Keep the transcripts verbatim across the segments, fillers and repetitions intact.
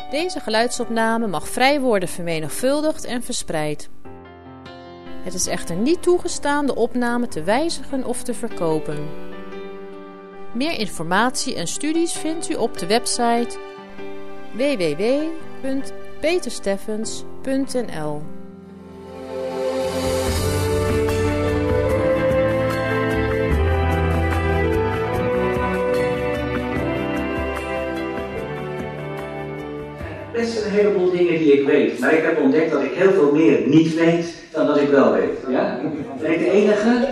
Deze geluidsopname mag vrij worden vermenigvuldigd en verspreid. Het is echter niet toegestaan de opname te wijzigen of te verkopen. Meer informatie en studies vindt u op de website w w w punt peter steffens punt n l. Best een heleboel dingen die ik weet, maar ik heb ontdekt dat ik heel veel meer niet weet dan dat ik wel weet. Ja? Ben ik de enige?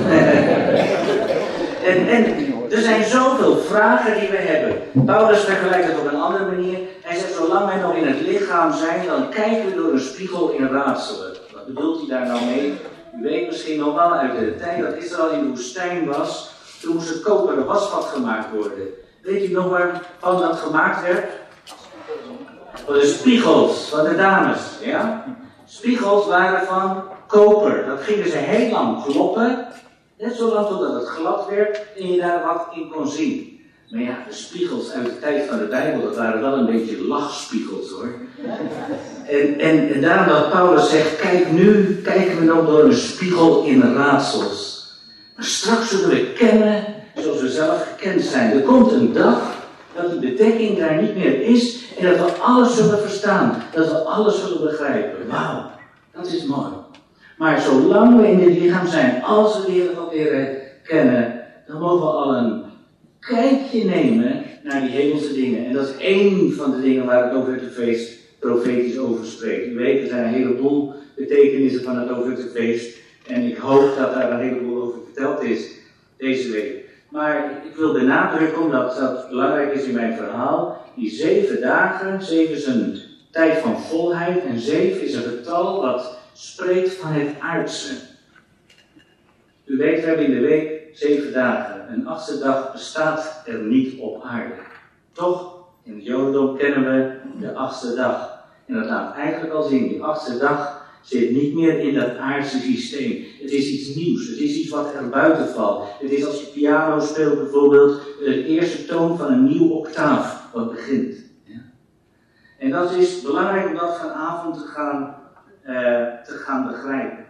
en, en er zijn zoveel vragen die we hebben. Paulus vergelijkt het op een andere manier. Hij zegt, zolang wij nog in het lichaam zijn, dan kijken we door een spiegel in raadselen. Wat bedoelt hij daar nou mee? U weet misschien nog wel uit de tijd dat Israël in de woestijn was. Toen moest het koperen wasvat gemaakt worden. Weet u nog waarvan dat gemaakt werd? Voor de spiegels van de dames, ja? Spiegels waren van koper. Dat gingen ze heel lang kloppen. Net zo lang totdat het glad werd en je daar wat in kon zien. Maar ja, de spiegels uit de tijd van de Bijbel, dat waren wel een beetje lachspiegels hoor. En, en, en daarom dat Paulus zegt, kijk nu, kijken we nog door een spiegel in raadsels. Maar straks zullen we kennen zoals we zelf gekend zijn. Er komt een dag dat die bedekking daar niet meer is en dat we alles zullen verstaan. Dat we alles zullen begrijpen. Wauw, dat is mooi. Maar zolang we in dit lichaam zijn, als we de Heer God leren kennen, dan mogen we al een kijkje nemen naar die hemelse dingen. En dat is één van de dingen waar het Loofhuttenfeest profetisch over spreekt. U weet, er zijn een heleboel betekenissen van het Loofhuttenfeest. En ik hoop dat daar een heleboel over verteld is deze week. Maar ik wil benadrukken, omdat dat belangrijk is in mijn verhaal, die zeven dagen, zeven is een tijd van volheid en zeven is een getal wat spreekt van het aardse. U weet, we hebben in de week zeven dagen. Een achtste dag bestaat er niet op aarde. Toch, in het Jodendom kennen we de achtste dag. En dat laat eigenlijk al zien, die achtste dag zit niet meer in dat aardse systeem. Het is iets nieuws, het is iets wat er buiten valt. Het is als je piano speelt bijvoorbeeld, de eerste toon van een nieuw octaaf wat begint. Ja. En dat is belangrijk om dat vanavond te gaan, uh, te gaan begrijpen.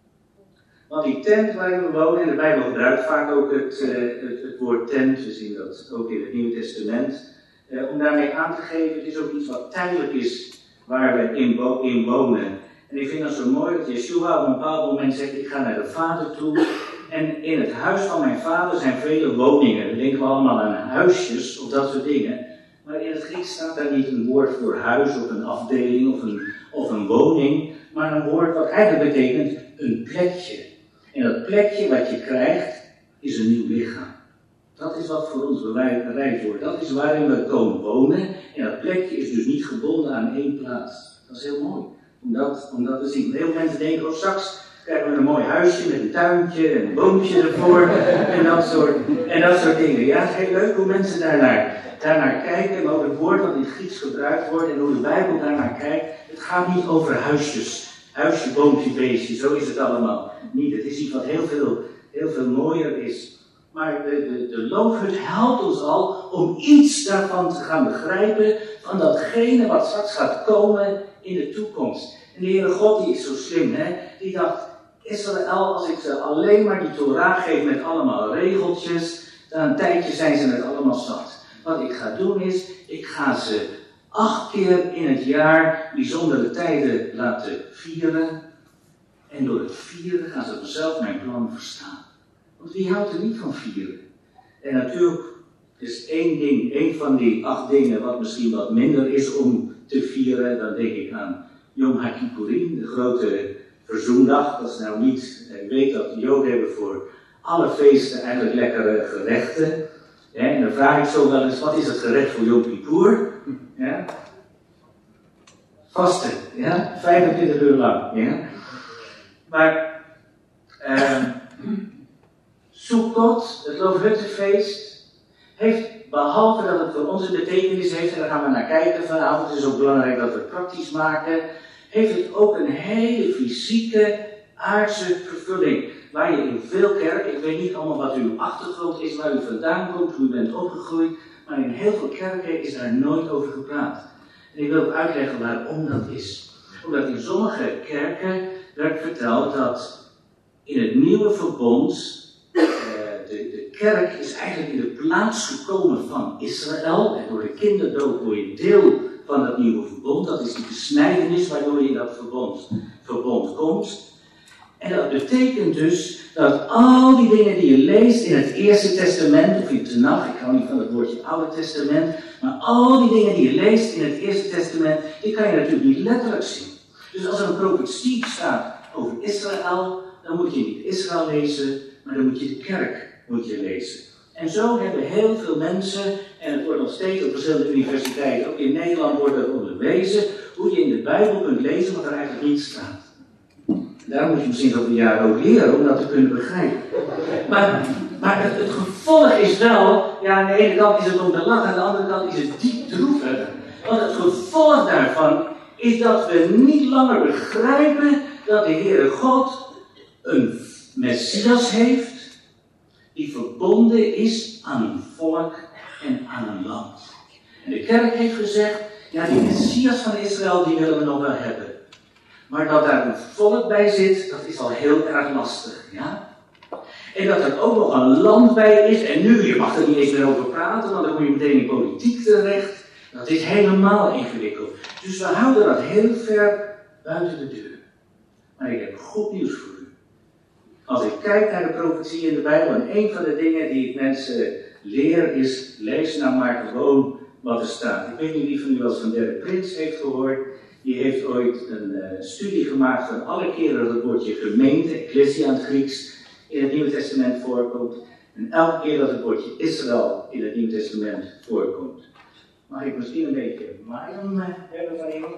Want die tent waarin we wonen, en de Bijbel gebruikt vaak ook het, uh, het, het woord tent, we zien dat ook in het Nieuwe Testament, uh, om daarmee aan te geven, het is ook iets wat tijdelijk is waar we in, wo- in wonen. En ik vind dat zo mooi dat Yeshua op een bepaald moment zegt, ik ga naar de Vader toe. En in het huis van mijn vader zijn vele woningen. Dan denken we allemaal aan huisjes of dat soort dingen. Maar in het Grieks staat daar niet een woord voor huis of een afdeling of een, of een woning. Maar een woord wat eigenlijk betekent een plekje. En dat plekje wat je krijgt is een nieuw lichaam. Dat is wat voor ons bereid wordt. Dat is waarin we komen wonen. En dat plekje is dus niet gebonden aan één plaats. Dat is heel mooi. Om dat, om dat te zien. Heel veel mensen denken, oh straks krijgen we een mooi huisje met een tuintje en een boompje ervoor en dat soort, en dat soort dingen. Ja, het is heel leuk hoe mensen daarnaar, daarnaar kijken, maar ook het woord dat in het Grieks gebruikt wordt en hoe de Bijbel daarnaar kijkt. Het gaat niet over huisjes, huisje, boompje, beestje, zo is het allemaal niet. Het is iets wat heel veel, heel veel mooier is. Maar de, de, de loofhut helpt ons al om iets daarvan te gaan begrijpen, van datgene wat straks gaat komen in de toekomst. En de Heere God, die is zo slim, hè? Die dacht, Israël, als ik ze alleen maar die Torah geef met allemaal regeltjes, dan een tijdje zijn ze het allemaal zat. Wat ik ga doen is, ik ga ze acht keer in het jaar bijzondere tijden laten vieren. En door het vieren gaan ze vanzelf mijn plan verstaan. Want wie houdt er niet van vieren? En natuurlijk is één ding, één van die acht dingen wat misschien wat minder is om te vieren. Dan denk ik aan Yom HaKippurim, de grote verzoendag. Dat is nou niet, ik weet dat de Joden hebben voor alle feesten eigenlijk lekkere gerechten. Ja, en dan vraag ik zo wel eens, wat is het gerecht voor Yom Kippur? Ja. Vasten, ja, vijfentwintig uur lang. Ja. Maar uh, Sukkot, het Loofhuttenfeest, heeft, behalve dat het voor ons een betekenis heeft, en daar gaan we naar kijken vanavond, het is ook belangrijk dat we het praktisch maken, heeft het ook een hele fysieke, aardse vervulling. Waar je in veel kerken, ik weet niet allemaal wat uw achtergrond is, waar u vandaan komt, hoe u bent opgegroeid, maar in heel veel kerken is daar nooit over gepraat. En ik wil ook uitleggen waarom dat is. Omdat in sommige kerken werd verteld dat in het nieuwe verbond, uh, de, de kerk is eigenlijk in de plaats gekomen van Israël. En door de kinderdoop word je deel van het nieuwe verbond. Dat is die besnijdenis waardoor je in dat verbond, verbond komt. En dat betekent dus dat al die dingen die je leest in het Eerste Testament, of in Tenach, ik hou niet van het woordje Oude Testament, maar al die dingen die je leest in het Eerste Testament, die kan je natuurlijk niet letterlijk zien. Dus als er een profetie staat over Israël, dan moet je niet Israël lezen, maar dan moet je de kerk moet je lezen. En zo hebben heel veel mensen, en het wordt nog steeds op verschillende universiteiten, ook in Nederland wordt dat onderwezen, hoe je in de Bijbel kunt lezen wat er eigenlijk niet staat. Daar moet je misschien over een jaar ook leren om dat te kunnen begrijpen. Maar, maar het, het gevolg is wel, ja, aan de ene kant is het om te lachen, aan de andere kant is het diep droevig. Want het gevolg daarvan is dat we niet langer begrijpen dat de Heere God een Messias heeft die verbonden is aan een volk en aan een land. En de kerk heeft gezegd, ja, die Messias van Israël, die willen we nog wel hebben. Maar dat daar een volk bij zit, dat is al heel erg lastig, ja. En dat er ook nog een land bij is, en nu, je mag er niet eens meer over praten, want dan kom je meteen in politiek terecht. Dat is helemaal ingewikkeld. Dus we houden dat heel ver buiten de deur. Maar ik heb goed nieuws voor u. Als ik kijk naar de profetie in de Bijbel, en een van de dingen die ik mensen leer is, lees nou maar gewoon wat er staat. Ik weet niet wie van u wel eens van Derek Prins heeft gehoord. Die heeft ooit een uh, studie gemaakt van alle keren dat het woordje gemeente, ecclesia in het Grieks, in het Nieuwe Testament voorkomt. En elke keer dat het woordje Israël in het Nieuwe Testament voorkomt. Mag ik misschien een beetje maaien uh, hebben van iemand?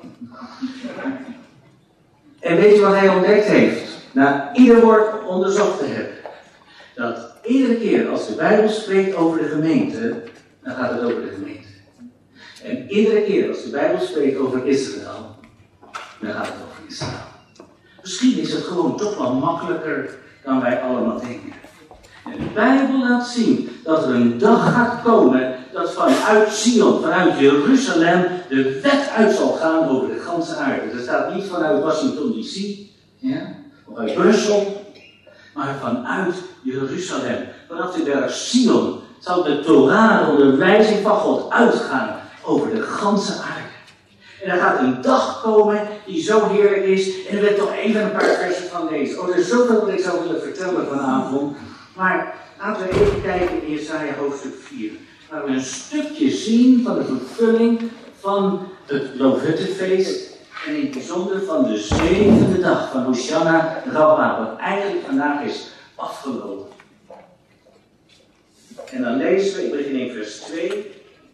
En weet je wat hij ontdekt heeft? Na ieder woord onderzocht te hebben. Dat iedere keer als de Bijbel spreekt over de gemeente, dan gaat het over de gemeente. En iedere keer als de Bijbel spreekt over Israël, dan gaat het over Israël. Misschien is het gewoon toch wel makkelijker dan wij allemaal denken. En de Bijbel laat zien dat er een dag gaat komen dat vanuit Sion, vanuit Jeruzalem, de wet uit zal gaan over de ganse aarde. Dat staat niet vanuit Washington D C, ja, of uit Brussel, maar vanuit Jeruzalem. Vanaf de berg Sion zal de Torah, de onderwijzing van God, uitgaan over de ganse aarde. En er gaat een dag komen die zo heerlijk is. En ik wil toch even een paar versen van lezen. Oh, er is zoveel wat ik zou willen vertellen vanavond. Maar laten we even kijken in Jesaja hoofdstuk vier. Waar we een stukje zien van de vervulling van het Loofhuttenfeest. En in het bijzonder van de zevende dag van Hoshana Rabbah. Wat eigenlijk vandaag is afgelopen. En dan lezen we, ik begin in vers twee.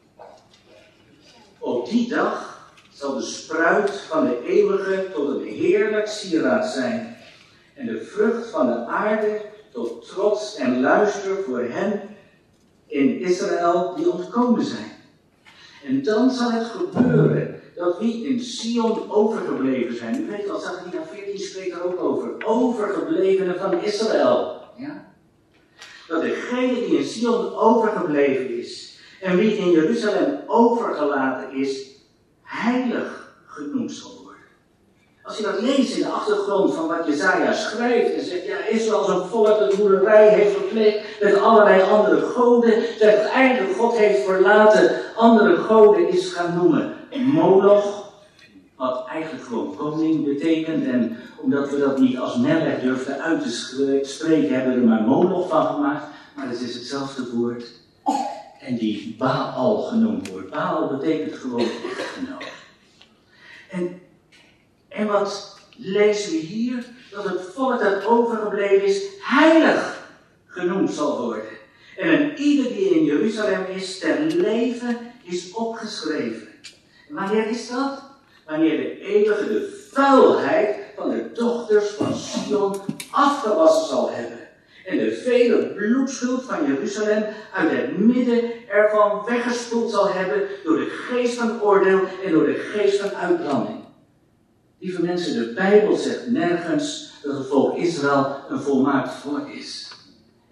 Op die dag zal de spruit van de eeuwige tot een heerlijk sieraad zijn. En de vrucht van de aarde tot trots en luister voor hen in Israël die ontkomen zijn. En dan zal het gebeuren dat wie in Sion overgebleven zijn. U weet al, Zachariah veertien spreekt er ook over. Overgeblevenen van Israël. Ja? Dat degene die in Sion overgebleven is en wie in Jeruzalem overgelaten is, heilig genoemd zal worden. Als je dat leest in de achtergrond van wat Jesaja schrijft en zegt, ja, Israël zo'n volk dat hoererij heeft gepleegd met allerlei andere goden, dat uiteindelijk God heeft verlaten, andere goden is gaan noemen Moloch, wat eigenlijk gewoon koning betekent, en omdat we dat niet als Melech durfden uit te spreken, hebben we er maar Moloch van gemaakt, maar het is hetzelfde woord. En die Baal genoemd wordt. Baal betekent gewoon echtgenoot. En, en wat lezen we hier? Dat het volk dat overgebleven is, heilig genoemd zal worden. En een ieder die in Jeruzalem is, ten leven is opgeschreven. En wanneer is dat? Wanneer de eeuwige de vuilheid van de dochters van Sion afgewassen zal hebben. En de vele bloedschuld van Jeruzalem uit het midden ervan weggespoeld zal hebben door de geest van oordeel en door de geest van uitbranding. Lieve mensen, de Bijbel zegt nergens dat het volk Israël een volmaakt volk is. En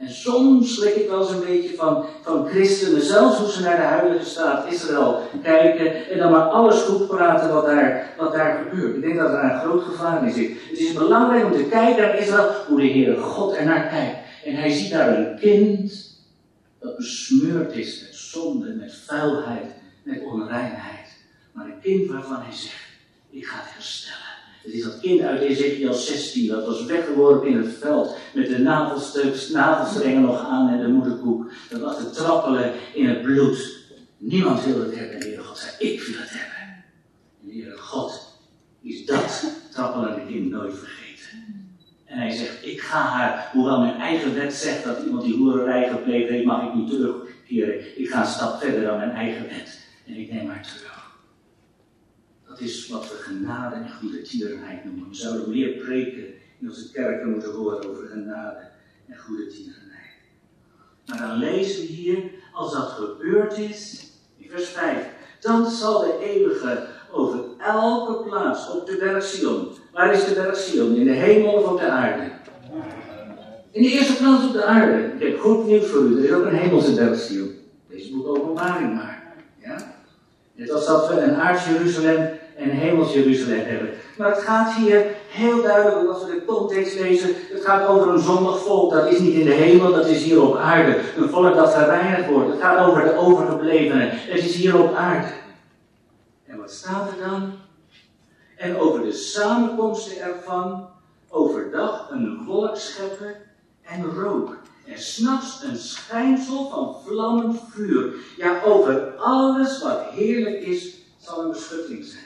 soms schrik ik wel eens een beetje van, van christenen, zelfs hoe ze naar de huidige staat Israël kijken en dan maar alles goed praten wat daar, wat daar gebeurt. Ik denk dat er een groot gevaar in zit. Het is belangrijk om te kijken naar Israël, hoe de Heere God ernaar kijkt. En hij ziet daar een kind dat besmeurd is met zonde, met vuilheid, met onreinheid. Maar een kind waarvan hij zegt, ik ga het herstellen. Het is dat kind uit Ezekiel zestien, dat was weggeworpen in het veld, met de navelstrengen nog aan en de moederkoek. Dat lag te trappelen in het bloed. Niemand wilde het hebben en de Heere God zei, ik wil het hebben. En de Heere God is dat trappelende kind nooit vergeten. En hij zegt, ik ga haar, hoewel mijn eigen wet zegt dat iemand die hoererij gepleegd heeft, mag ik niet terugkeren. Ik ga een stap verder dan mijn eigen wet. En ik neem haar terug. Dat is wat we genade en goede tierenheid noemen. We zouden meer preken in onze kerken moeten horen over genade en goede tierenheid. Maar dan lezen we hier, als dat gebeurd is, in vers vijf, dan zal de eeuwige over elke plaats op de berg Sion. Waar is de berg Sion? In de hemel of op de aarde? In de eerste plaats op de aarde. Ik heb goed nieuws voor u. Er is ook een hemelse berg Sion. Deze boek Openbaring maar. Ja? Net als dat we een aards Jeruzalem en een hemels Jeruzalem hebben. Maar het gaat hier heel duidelijk, als we de context lezen, het gaat over een zondig volk. Dat is niet in de hemel, dat is hier op aarde. Een volk dat gereinigd wordt. Het gaat over de overgeblevenen. Het is hier op aarde. En wat staat er dan? En over de samenkomsten ervan, overdag een wolk scheppen en rook. En 's nachts een schijnsel van vlammend vuur. Ja, over alles wat heerlijk is, zal een beschutting zijn.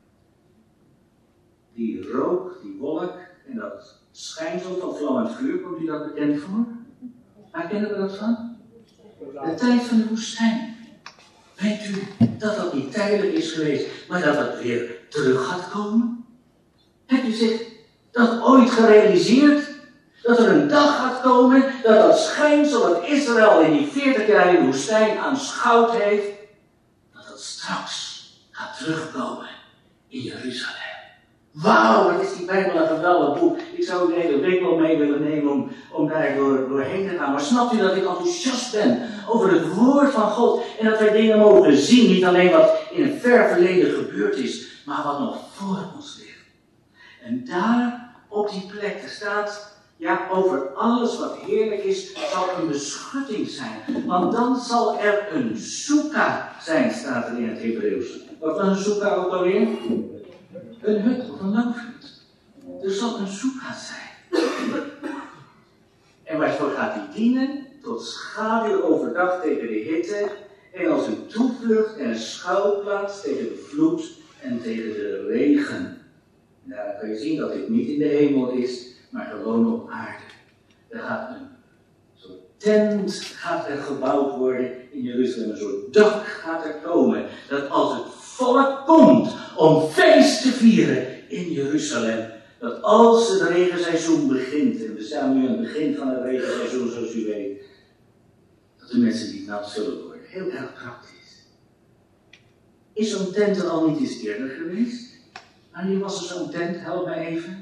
Die rook, die wolk en dat schijnsel van vlammend vuur, komt u dat bekend voor? Waar kennen we dat van? De tijd van de woestijn. Weet u dat dat niet tijdelijk is geweest, maar dat het weer terug gaat komen? Hebt u zich dat ooit gerealiseerd? Dat er een dag gaat komen dat dat schijnsel dat Israël in die veertig jaar in de woestijn aanschouwd heeft, dat dat straks gaat terugkomen in Jeruzalem. Wauw, wat is die Bijbel een geweldig boek. Ik zou u de hele week wel mee willen nemen om, om daar door, doorheen te gaan. Maar snapt u dat ik enthousiast ben over het woord van God. En dat wij dingen mogen zien. Niet alleen wat in het ver verleden gebeurd is. Maar wat nog voor ons ligt. En daar op die plek er staat. Ja, over alles wat heerlijk is, zal een beschutting zijn. Want dan zal er een soeka zijn, staat er in het Hebreeuws. Wat was een soeka ook alweer? Een hut of een loofhut. Er zal een soeka zijn. En waarvoor gaat die dienen? Tot schaduw overdag tegen de hitte. En als een toevlucht en een schuilplaats tegen de vloed en tegen de regen. Nou, dan kan je zien dat dit niet in de hemel is, maar gewoon op aarde. Er gaat een soort tent gaat er gebouwd worden in Jeruzalem. Een soort dak gaat er komen. Dat als het volk komt om feest te vieren in Jeruzalem. Dat als het regenseizoen begint, en we staan nu aan het begin van het regenseizoen zoals u weet. Dat de mensen niet nat zullen worden. Heel erg praktisch. Is zo'n tent er al niet eens eerder geweest? Wanneer was er zo'n tent? Help mij even.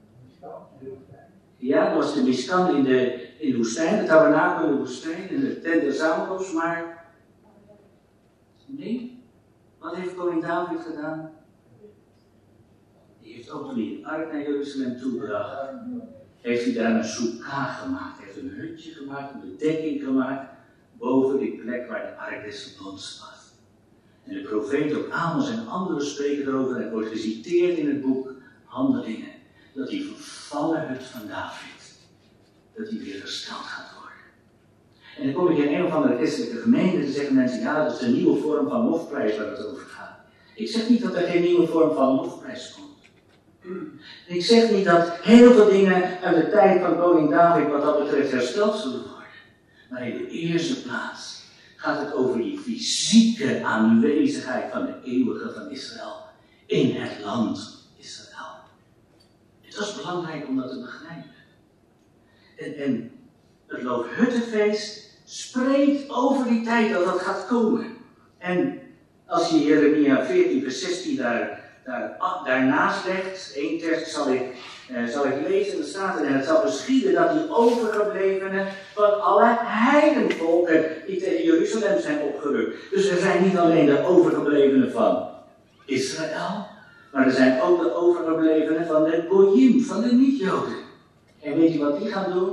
Ja, dat was de Miskan in de, in de woestijn, de tabernakel in de woestijn, en de tent der samenkomst, maar... Nee? Wat heeft koning David gedaan? Die heeft ook toen hij een ark naar Jeruzalem toebracht, heeft hij daar een soeka gemaakt, heeft een hutje gemaakt, een bedekking gemaakt, boven die plek waar de ark des verbonds was. En de profeet ook Amos en anderen spreken erover, en het wordt geciteerd in het boek Handelingen, dat die vervallen hut van David, dat die weer hersteld gaat worden. En dan kom ik in een of andere christelijke gemeente en zeggen mensen, ja, dat is een nieuwe vorm van lofprijs waar het over gaat. Ik zeg niet dat er geen nieuwe vorm van lofprijs komt. Ik zeg niet dat heel veel dingen uit de tijd van koning David wat dat betreft hersteld zullen worden. Maar in de eerste plaats gaat het over die fysieke aanwezigheid van de eeuwige van Israël in het land Israël. Het was belangrijk om dat te begrijpen. En, en het Loofhuttenfeest spreekt over die tijd dat dat gaat komen. En als je Jeremia veertien vers zestien daar, daar, daarnaast legt, één tekst zal ik uh, zal ik lezen, er staat er, en het zal geschieden dat die overgeblevenen van alle heidenvolken die tegen Jeruzalem zijn opgerukt. Dus er zijn niet alleen de overgeblevenen van Israël, maar er zijn ook de overgeblevenen van de Goyim, van de niet-Joden. En weet je wat die gaan doen?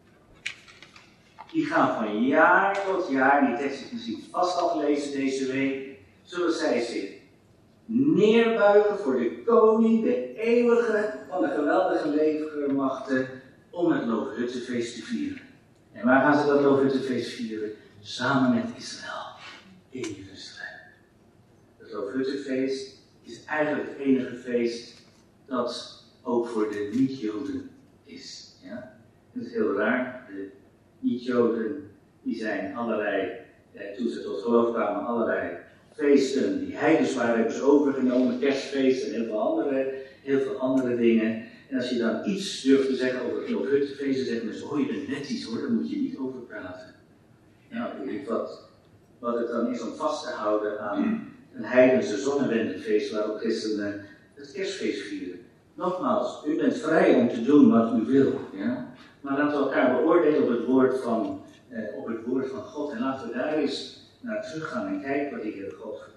Die gaan van jaar tot jaar, die tekst is misschien vast al gelezen deze week, zullen zij zich neerbuigen voor de koning, de eeuwige van de geweldige legermachten, om het Loofhuttenfeest te vieren. En waar gaan ze dat Loofhuttenfeest vieren? Samen met Israël, in Jeruzalem. Het Loofhuttenfeest is eigenlijk het enige feest dat ook voor de niet-Joden is. Ja? Dat is heel raar. De niet-Joden die zijn allerlei, eh, toen ze tot geloof kwamen, allerlei feesten die heidens waren, hebben ze overgenomen, kerstfeesten en heel veel andere, heel veel andere dingen. En als je dan iets durft te zeggen over het Loofhuttenfeest, dan zeggen mensen, oh je bent net iets hoor, daar moet je niet over praten. Nou, ik weet wat, wat het dan is om vast te houden aan een heidense zonnewendefeest waarop christenen het kerstfeest vieren. Nogmaals, u bent vrij om te doen wat u wil, ja? Maar laten we elkaar beoordelen op het woord van, eh, op het woord van God en laten we daar eens naar terug gaan en kijken wat de Heer God vertelt.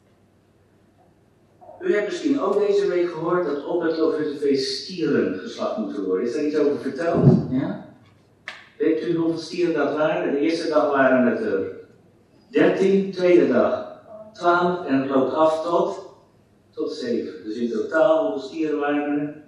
U hebt misschien ook deze week gehoord dat op het Loofhuttenfeest stieren geslacht moeten worden. Is daar iets over verteld? Ja? Weet u hoeveel stieren dat waren? De eerste dag waren het er dertien, tweede dag twaalf en het loopt af tot, tot zeven. Dus in totaal hoeveel stieren waren er?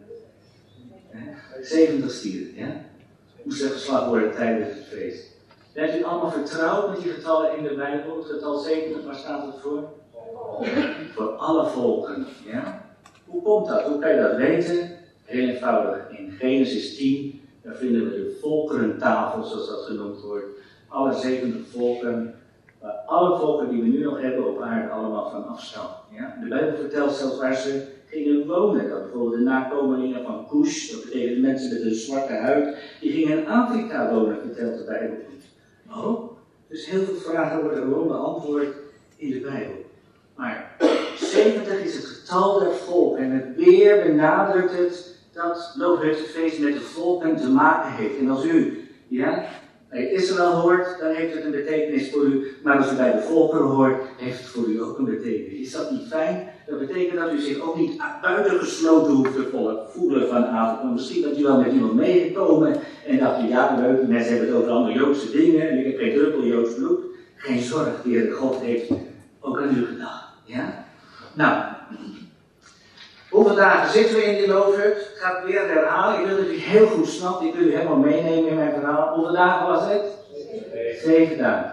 zeventig stieren, ja? Moesten geslacht worden tijdens het feest. Bent u allemaal vertrouwd met die getallen in de Bijbel? Het getal zeventig, waar staat het voor? Voor alle volken, ja? Hoe komt dat? Hoe kan je dat weten? Heel eenvoudig. In Genesis tien, daar vinden we de volkerentafel, zoals dat genoemd wordt. Alle zeventig volken, waar alle volken die we nu nog hebben op aarde allemaal van afstammen. Ja? De Bijbel vertelt zelfs waar ze gingen wonen. Dat bijvoorbeeld de nakomelingen van Cush, dat betekent mensen met een zwarte huid, die gingen in Afrika wonen, vertelt de Bijbel. Oh, dus heel veel vragen worden gewoon beantwoord in de Bijbel. Maar zeventig is het getal der volken en het weer benadrukt het dat Loofhuttenfeest met de volken te maken heeft. En als u, ja, bij Israël hoort, dan heeft het een betekenis voor u. Maar als u bij de volkeren hoort, heeft het voor u ook een betekenis. Is dat niet fijn? Dat betekent dat u zich ook niet buitengesloten hoeft te voelen vanavond. Maar misschien dat u wel met iemand meegekomen en dacht u, ja leuk, mensen hebben het over allemaal Joodse dingen en ik heb geen druppel Joods bloed. Geen zorg, de Heer God heeft ook aan u gedacht. Ja? Nou, hoeveel dagen zitten we in die loofhut? Ik ga het weer herhalen. Ik wil dat u heel goed snapt. Ik wil u helemaal meenemen in mijn verhaal. Hoeveel dagen was het? Zeven, Zeven dagen.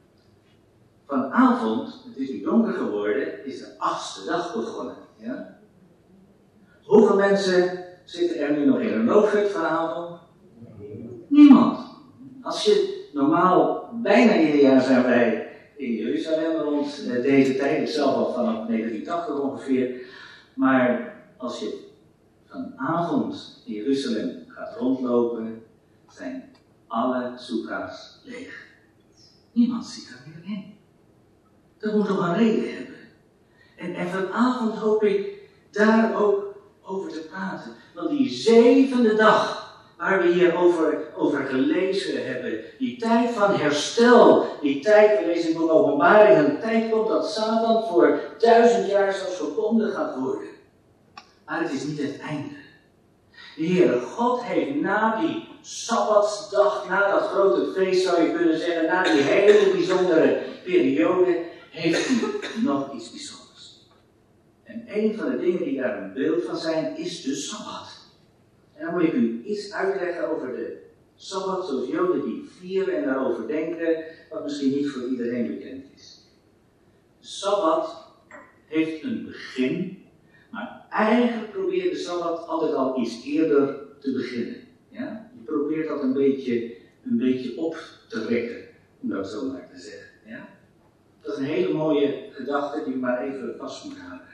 Vanavond, het is nu donker geworden, is de achtste dag begonnen. Ja? Hoeveel mensen zitten er nu nog in een loofhut vanavond? Niemand. Als je normaal, bijna ieder jaar zijn wij in Jeruzalem rond deze tijd. Ik zelf al vanaf negentien tachtig ongeveer. Maar als je vanavond in Jeruzalem gaat rondlopen, zijn alle soeka's leeg. Niemand zit er meer in. Dat moet toch een reden hebben. En, en vanavond hoop ik daar ook over te praten. Want die zevende dag, waar we hier over, over gelezen hebben, die tijd van herstel, die tijd, we lezen in de Openbaring, een tijd komt dat Satan voor duizend jaar zelfs verkondigd gaat worden. Maar het is niet het einde. De Heere God heeft na die Sabbatsdag, na dat grote feest zou je kunnen zeggen, na die hele bijzondere periode, heeft hij nog iets bijzonders. En een van de dingen die daar een beeld van zijn, is de Sabbat. En dan moet ik u iets uitleggen over de Sabbat, zoals Joden die vieren en daarover denken, wat misschien niet voor iedereen bekend is. De Sabbat heeft een begin, maar eigenlijk probeert de Sabbat altijd al iets eerder te beginnen. Ja? Je probeert dat een beetje, een beetje op te rekken, om dat zo maar te zeggen. Ja? Dat is een hele mooie gedachte die u maar even vast moet houden.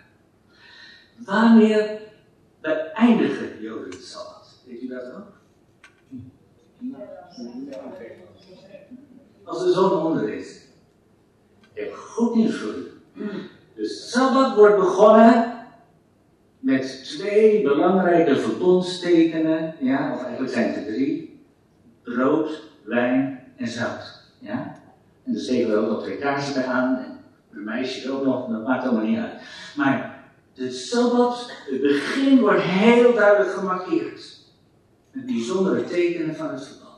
Wanneer beëindigen Joden de Sabbat? Weet u dat ook? Als de zon onder is. Ik heb goed nieuws voor u. De Sabbat wordt begonnen met twee belangrijke verbondstekenen, ja, of eigenlijk zijn het er drie, brood, wijn en zout. Ja? En daar steken we ook nog twee kaarsen bij aan, en de meisjes ook nog, dat maakt allemaal niet uit. Maar de Sabbat, het begin wordt heel duidelijk gemarkeerd. Met bijzondere tekenen van het verband.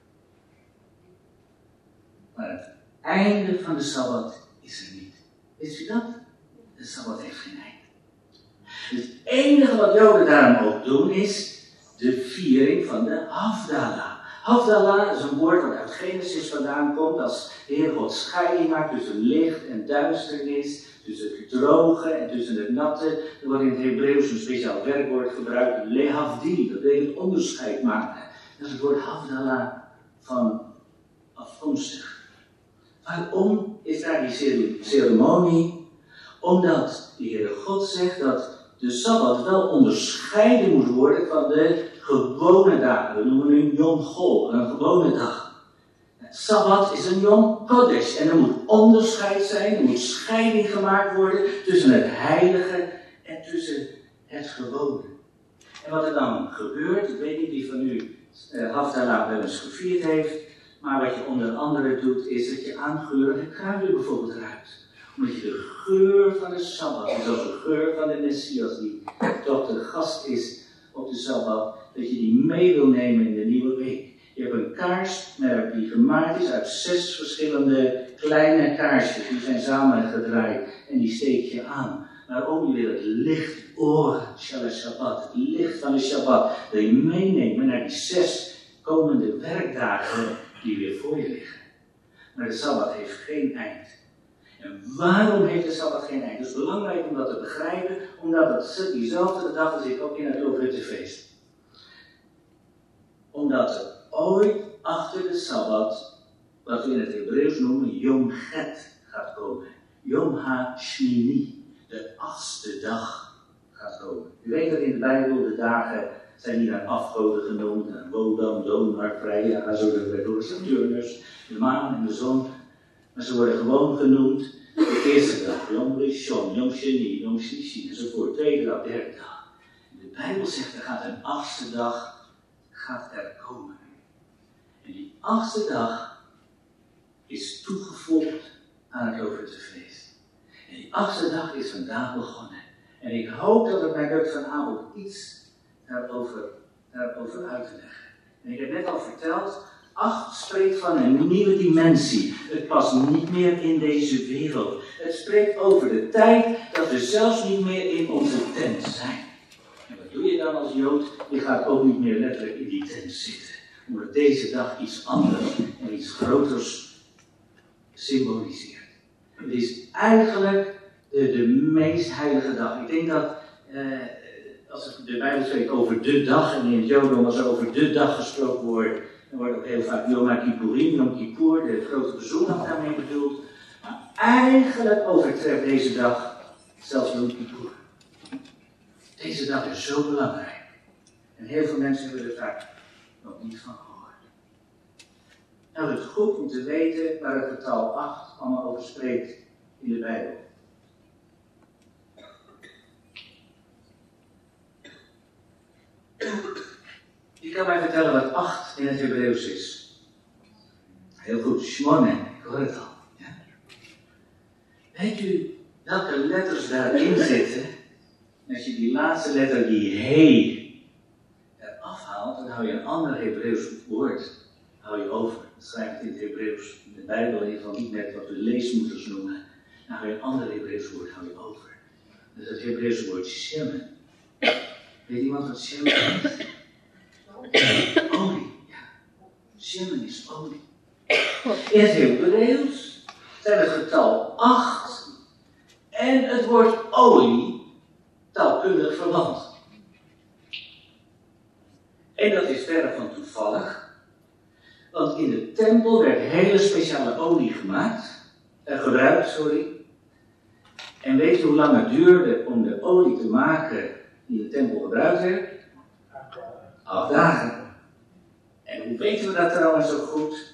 Maar het einde van de Sabbat is er niet. Wist u dat? De Sabbat heeft geen einde. Het enige wat Joden daarom ook doen is de viering van de Havdalah. Havdalah is een woord dat uit Genesis vandaan komt als de Heer God scheiding maakt tussen licht en duisternis, tussen het droge en tussen het natte. Er wordt in het Hebreeuws een speciaal werkwoord gebruikt, lehavdil, dat betekent onderscheid maken. Dat is het woord Havdalah van afkomstig. Waarom is daar die ceremonie? Omdat de Heere God zegt dat de Sabbat wel onderscheiden moet worden van de gewone dagen. We noemen nu Yom Chol, een gewone dag. Het Sabbat is een Yom Kodesh en er moet onderscheid zijn, er moet scheiding gemaakt worden tussen het heilige en tussen het gewone. En wat er dan gebeurt, ik weet niet wie van u uh, Havdalah wel eens gevierd heeft, maar wat je onder andere doet, is dat je aangeurige kruiden bijvoorbeeld ruikt. Omdat je de geur van de Sabbat, en zelfs de geur van de Messias, die toch de gast is op de Sabbat, dat je die mee wil nemen in de nieuwe week. Je hebt een kaars die gemaakt is uit zes verschillende kleine kaarsjes. Die zijn samengedraaid en die steek je aan. Waarom? Je wil het licht oren, Shabbat, het licht van de Shabbat, wil je meenemen naar die zes komende werkdagen die weer voor je liggen. Maar de Sabbat heeft geen eind. En waarom heeft de Sabbat geen eind? Het is belangrijk om dat te begrijpen, omdat het diezelfde dag zit ook in het Loofhuttenfeest. Omdat er ooit achter de Sabbat, wat we in het Hebreeuws noemen Yom Het, gaat komen. Yom HaShmini, de achtste dag gaat komen. U weet dat in de Bijbel de dagen zijn niet naar afgoden genoemd, naar Wodan, Donar, Freya, zo door Saturnus, de maan en de zon. Maar ze worden gewoon genoemd de eerste dag, Yom Rishon, Yom Sheni, Yom Shishi, enzovoort, tweede dag, derde dag. De Bijbel zegt er gaat een achtste dag gaat er komen. En die achtste dag is toegevoegd aan het Loofhuttenfeest. En die achtste dag is vandaag begonnen. En ik hoop dat het mij lukt vanavond iets daarover, daarover uit te leggen. En ik heb net al verteld, acht spreekt van een nieuwe dimensie. Het past niet meer in deze wereld. Het spreekt over de tijd dat we zelfs niet meer in onze tent zijn. En wat doe je dan als Jood? Je gaat ook niet meer letterlijk in die tent zitten. Omdat deze dag iets anders en iets groters symboliseert. Het is eigenlijk de, de meest heilige dag. Ik denk dat eh, als de Bijbel spreekt over de dag, en in het Jodendom als er over de dag gesproken wordt, dan wordt ook heel vaak Yom Kippurim, Yom Kippur, de grote bezoendag daarmee bedoeld. Maar eigenlijk overtreft deze dag zelfs Yom Kippur. Deze dag is zo belangrijk. En heel veel mensen hebben er vaak nog niet van gehoord. Nou, het is goed om te weten waar het getal acht allemaal over spreekt in de Bijbel. Ik kan mij vertellen wat acht in het Hebreeuws is. Heel goed, shmone, ik hoor het al. Ja? Weet u welke letters daarin zitten? Als je die laatste letter, die he, eraf haalt, dan hou je een ander Hebreeuws woord hou je over. Dat schrijft het in het Hebreeuws, in de Bijbel in ieder geval niet net wat we leesmoeders noemen. Dan hou je een ander Hebreeuws woord hou je over. Dat is het Hebreeuwse woord shemen. Weet iemand wat shemen is? Olie, ja. Shemen is olie. In het Hebreeuws zijn het getal acht en het woord olie taalkundig verwant. En dat is verre van toevallig, want in de tempel werd hele speciale olie gemaakt, eh, gebruikt, sorry. En weet je hoe lang het duurde om de olie te maken die in de tempel gebruikt werd? Acht dagen. En hoe weten we dat trouwens zo goed?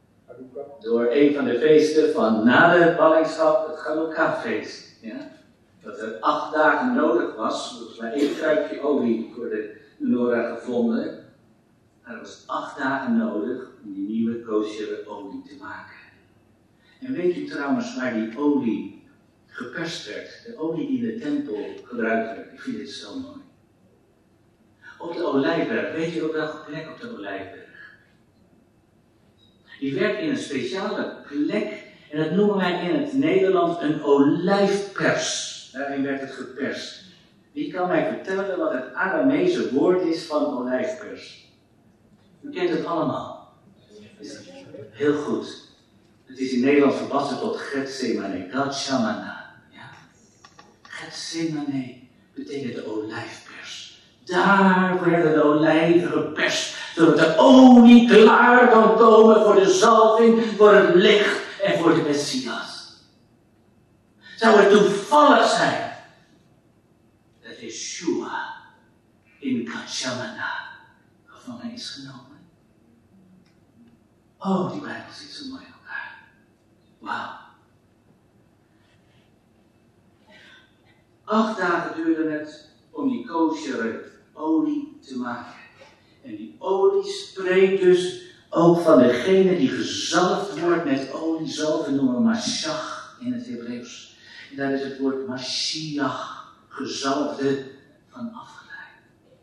Door een van de feesten van na de ballingschap, het Chanukah-feest. Ja? dat er acht dagen nodig was. Er was maar één kruikje olie voor de menorah gevonden. Maar er was acht dagen nodig om die nieuwe koosjere olie te maken. En weet u trouwens waar die olie geperst werd? De olie die in de tempel gebruikt werd. Ik vind dit zo mooi. Op de Olijfberg. Weet u op welke plek op de Olijfberg? Die werd in een speciale plek. En dat noemen wij in het Nederlands een olijfpers. Daarin werd het geperst. Wie kan mij vertellen wat het Aramese woord is van olijfpers? U kent het allemaal. Heel goed. Het is in Nederland verbasterd tot Getsemane, Gatsamana. Ja. Getsemane betekent de olijfpers. Daar werden de olijven geperst, zodat de olie klaar kan komen voor de zalving, voor het licht en voor de Messias. Zou het toevallig zijn dat Yeshua in Gatsamana gevangen is genomen? Oh, die Bijbel zit zo mooi in elkaar. Wauw. Acht dagen duurde het om die koosjere olie te maken. En die olie spreekt dus ook van degene die gezalfd wordt met olie. Zalven noemen we Mashiach in het Hebreeuws. En daar is het woord Mashiach, gezalfde, van afgeleid.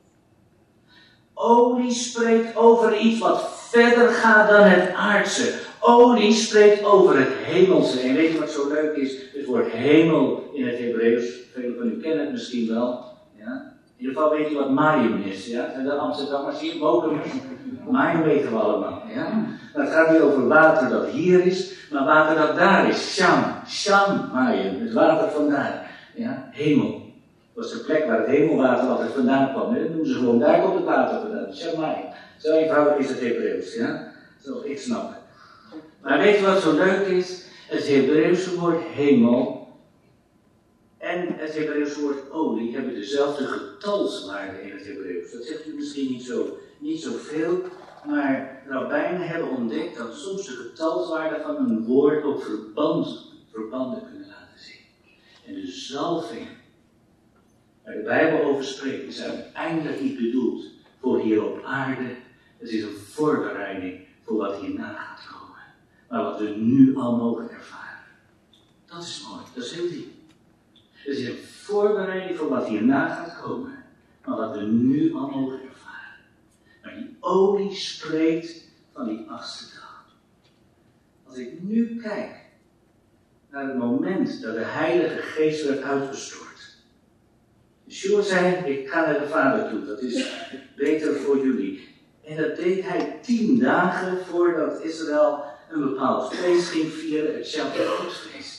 Olie spreekt over iets wat verder gaat dan het aardse. Olie spreekt over het hemelse. En weet je wat zo leuk is? Het woord hemel in het Hebreeuws. Velen van u kennen het misschien wel. Ja? In ieder geval weet je wat Mayim is. Ja? En de Amsterdammers hier, Bokumers. Mayim weten we allemaal. Ja? Maar het gaat niet over water dat hier is, maar water dat daar is. Sham. Sham Mayim. Het water vandaar. Ja? Hemel. Dat was de plek waar het hemelwater altijd vandaan kwam. Dat noemen ze gewoon, daar komt het water vandaan. Sham Mayim. Zo eenvoudig is het Hebreeuws. Ja? Zoals ik snap het. Maar weet je wat zo leuk is? Het Hebreeuwse woord hemel en het Hebreeuwse woord olie hebben dezelfde getalswaarde in het Hebreeuws. Dat zegt u misschien niet zo, niet zo veel, maar rabbijnen hebben ontdekt dat soms de getalswaarde van een woord ook verband, verbanden kunnen laten zien. En de zalving, waar de Bijbel over spreekt, is uiteindelijk niet bedoeld voor hier op aarde. Het is een voorbereiding voor wat hierna gaat komen. Maar wat we nu al mogen ervaren. Dat is mooi, dat is heel diep. Het is een voorbereiding voor wat hierna gaat komen. Maar wat we nu al mogen ervaren. Maar die olie spreekt van die achtste dag. Als ik nu kijk naar het moment dat de Heilige Geest werd uitgestort. Yeshua zei, ik ga naar de Vader toe, dat is beter voor jullie. En dat deed hij tien dagen voordat Israël een bepaald feest ging vieren, het Shavuot-feest.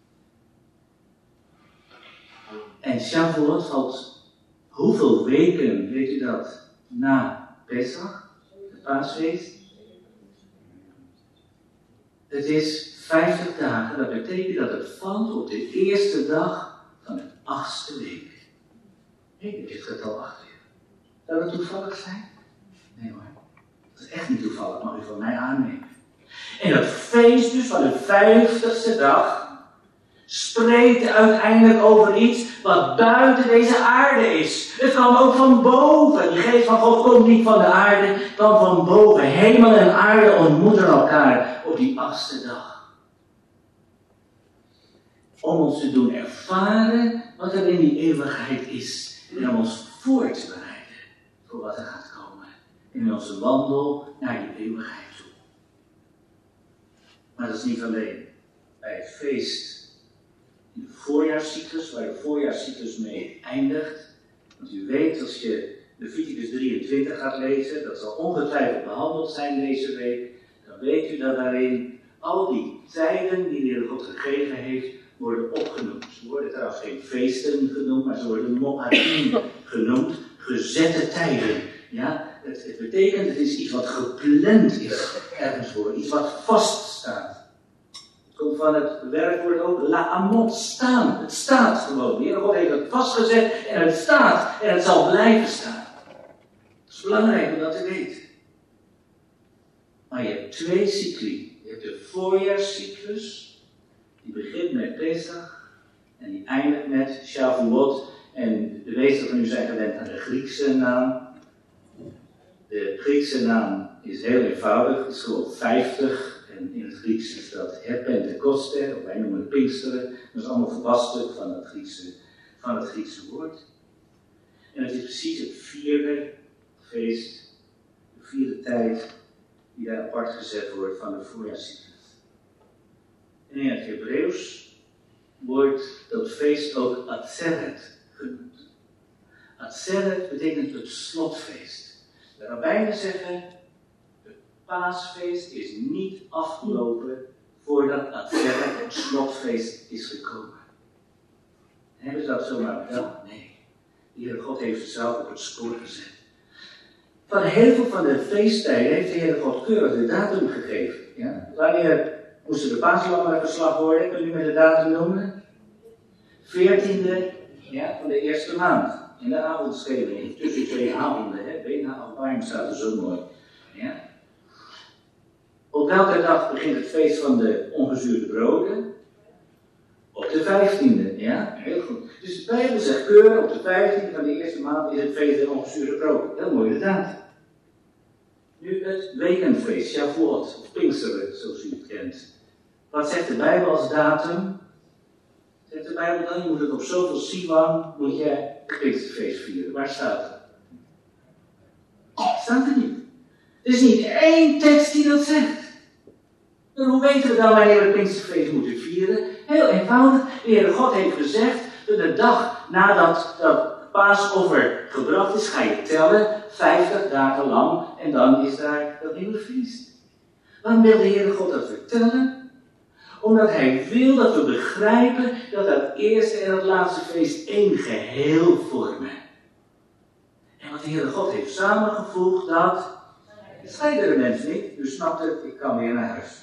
En Shavuot valt hoeveel weken, weet u dat, na Pesach, het paasfeest? Het is vijftig dagen, dat betekent dat het valt op de eerste dag van de achtste week. Ik heb dit getal achter je. Zou dat toevallig zijn? Nee hoor, dat is echt niet toevallig, mag u van mij aannemen. En dat feest dus van de vijftigste dag spreekt uiteindelijk over iets wat buiten deze aarde is. Het kwam ook van boven. Die geest van God komt niet van de aarde, het kwam van boven. Hemel en aarde ontmoeten elkaar op die achtste dag. Om ons te doen ervaren wat er in die eeuwigheid is. En om ons voor te bereiden voor wat er gaat komen. In onze wandel naar die eeuwigheid toe. Maar dat is niet alleen bij het feest in de voorjaarscyclus, waar de voorjaarscyclus mee eindigt. Want u weet, als je Leviticus drieëntwintig gaat lezen, dat zal ongetwijfeld behandeld zijn deze week, dan weet u dat daarin al die tijden die de Heer God gegeven heeft, worden opgenoemd. Ze worden trouwens geen feesten genoemd, maar ze worden mo'adim genoemd, gezette tijden. Ja, het, het betekent, het is iets wat gepland is ergens voor, iets wat vaststaat. Het komt van het werkwoord ook la'amot, staan. Het staat gewoon. De Heer God heeft het vastgezet en het staat en het zal blijven staan. Het is belangrijk om dat te weten. Maar je hebt twee cycli. Je hebt de voorjaarscyclus, die begint met Pesach, En die eindigt met Shavuot. En de meesten van u zijn gewend aan de Griekse naam. De Griekse naam is heel eenvoudig, het is gewoon vijftig. En in het Grieks is dat het Pentecoste, of wij noemen het Pinksteren. Dat is allemaal verbasterd van het Griekse, van het Griekse woord. En het is precies het vierde feest, de vierde tijd die daar apart gezet wordt van de voorjaarscyclus. En in het Hebreeuws wordt dat feest ook Atzeret genoemd. Atzeret betekent het slotfeest. De rabbijnen zeggen, het paasfeest is niet afgelopen voordat Atzeret, het slotfeest, is gekomen. En hebben ze dat zomaar bedacht? Nee. De Heere God heeft zichzelf op het spoor gezet. Van heel veel van de feesttijden heeft de Heere God keurig de datum gegeven. Ja? Wanneer moesten de paaslammen geslacht worden? Kun je met de datum noemen? veertiende ja, van de eerste maand. In de avondschemering. Tussen twee avonden. Hè? Bijna Alpijn staat er zo mooi. Ja? Op welke dag begint het feest van de ongezuurde broden? Op de vijftiende, ja, heel goed. Dus de Bijbel zegt keurig, op de vijftiende van de eerste maand is het feest der ongezuurde broden. Heel mooi inderdaad. Nu het weekendfeest, Shavuot, of Pinksteren, zoals u het kent. Wat zegt de Bijbel als datum? Zegt de Bijbel dan, je moet het op zoveel Siwan, moet je het Pinksterfeest vieren. Waar staat het? Staat er niet. Er is niet één tekst die dat zegt. En hoe weten we dan wanneer we het Pinksterfeest moeten vieren? Heel eenvoudig. De Heere God heeft gezegd dat de dag nadat dat paasoffer gebracht is, ga je tellen, vijftig dagen lang, en dan is daar dat nieuwe feest. Waarom wil de Heere God dat vertellen? Omdat Hij wil dat we begrijpen dat dat eerste en dat laatste feest één geheel vormen. En wat de Heere God heeft samengevoegd, dat scheiden de mensen niet. U snapt het, ik kan weer naar huis.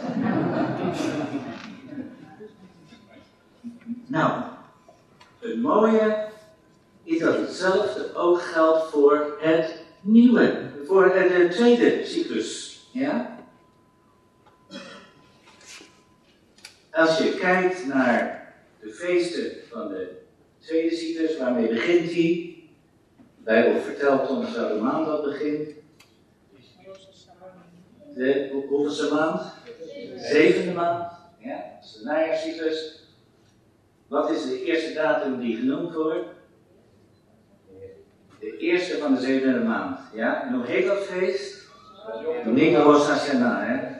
Nou, het mooie is dat hetzelfde ook geldt voor het nieuwe, voor de tweede cyclus. Ja? Als je kijkt naar de feesten van de tweede cyclus, waarmee begint hij? De Bijbel vertelt ons welke maand dat begint. De hoeveelste maand? Zevende maand. Ja, dat is de najaarscyclus. Wat is de eerste datum die genoemd wordt? De eerste van de zevende maand. Ja, en hoe heet dat feest? Niet Rosh Hashanah, hè?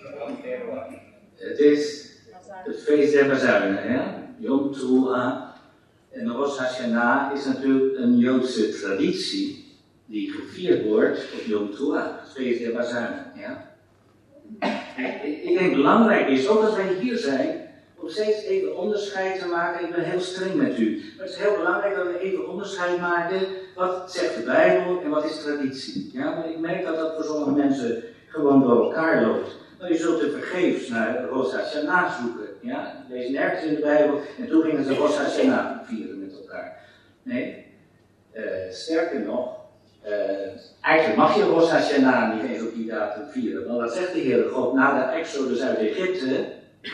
Het is het feest der bazuinen, hè? Yom Teruah. En Rosh Hashanah is natuurlijk een Joodse traditie die gevierd wordt op Yom Teruah, het feest der bazuinen, ja? Ik, ik denk belangrijk is, ook als wij hier zijn, om steeds even onderscheid te maken. Ik ben heel streng met u. Maar het is heel belangrijk dat we even onderscheid maken. Wat zegt de Bijbel en wat is traditie? Ja, maar ik merk dat dat voor sommige mensen gewoon door elkaar loopt. Maar je zult er vergeefs naar Rosh Hashanah zoeken. Ja? Lees nergens in de Bijbel. En toen gingen ze Rosh Hashanah vieren met elkaar. Nee. Uh, sterker nog. Uh, eigenlijk mag je Rosh Hashanah niet eens op die datum vieren. Want dat zegt de Heere God na de Exodus uit Egypte.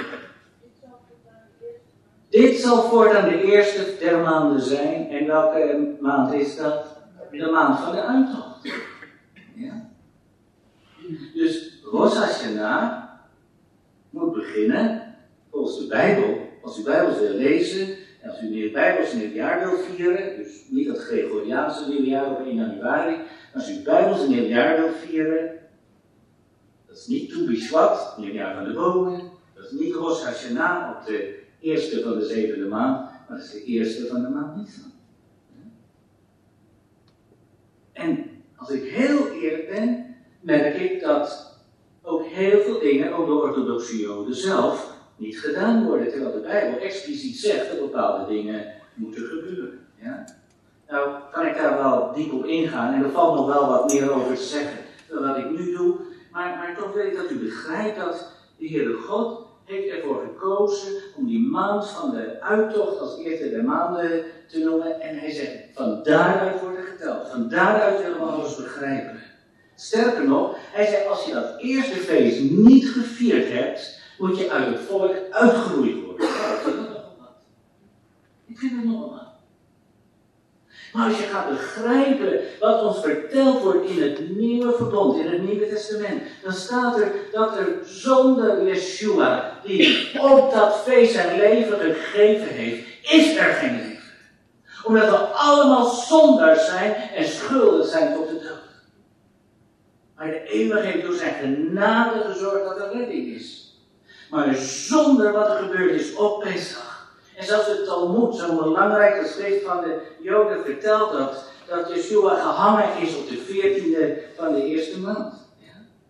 Dit zal voortaan de eerste der maanden zijn. En welke maand is dat? De maand van de uittocht. Ja? Dus Rosh Hashanah moet beginnen, volgens de Bijbel, als u Bijbels wil lezen, en als u meer Bijbels in het jaar wil vieren, dus niet het Gregoriaanse nieuwjaar op één januari, als u Bijbels in het jaar wil vieren, dat is niet Tu B'Shvat, nieuwjaar van de bomen, dat is niet Rosh Hashanah op de eerste van de zevende maand, maar dat is de eerste van de maand Nisan. En als ik heel eerlijk ben, merk ik dat ook heel veel dingen, ook door orthodoxe Joden zelf, niet gedaan worden, terwijl de Bijbel expliciet zegt dat bepaalde dingen moeten gebeuren. Ja? Nou, kan ik daar wel diep op ingaan en er valt nog wel wat meer over te zeggen dan wat ik nu doe, maar, maar toch wil ik dat u begrijpt dat de Heere God heeft ervoor gekozen om die maand van de uittocht als eerste der maanden te noemen. En hij zegt, van daaruit wordt er geteld. Van daaruit willen we alles begrijpen. Sterker nog, hij zegt, als je dat eerste feest niet gevierd hebt, moet je uit het volk uitgeroeid worden. Ik vind het normaal. Maar als je gaat begrijpen wat ons verteld wordt in het Nieuwe Verbond, in het Nieuwe Testament, dan staat er dat er zonder Yeshua, die op dat feest zijn leven gegeven heeft, is er geen leven. Omdat we allemaal zondaars zijn en schuldig zijn tot de dood. Maar de eeuwige heeft door zijn genade gezorgd dat er redding is. Maar zonder wat er gebeurd is op Pesach. En zelfs de Talmud, zo'n belangrijk geschrift van de Joden, vertelt dat, dat Yeshua gehangen is op de veertiende van de eerste maand. Ja?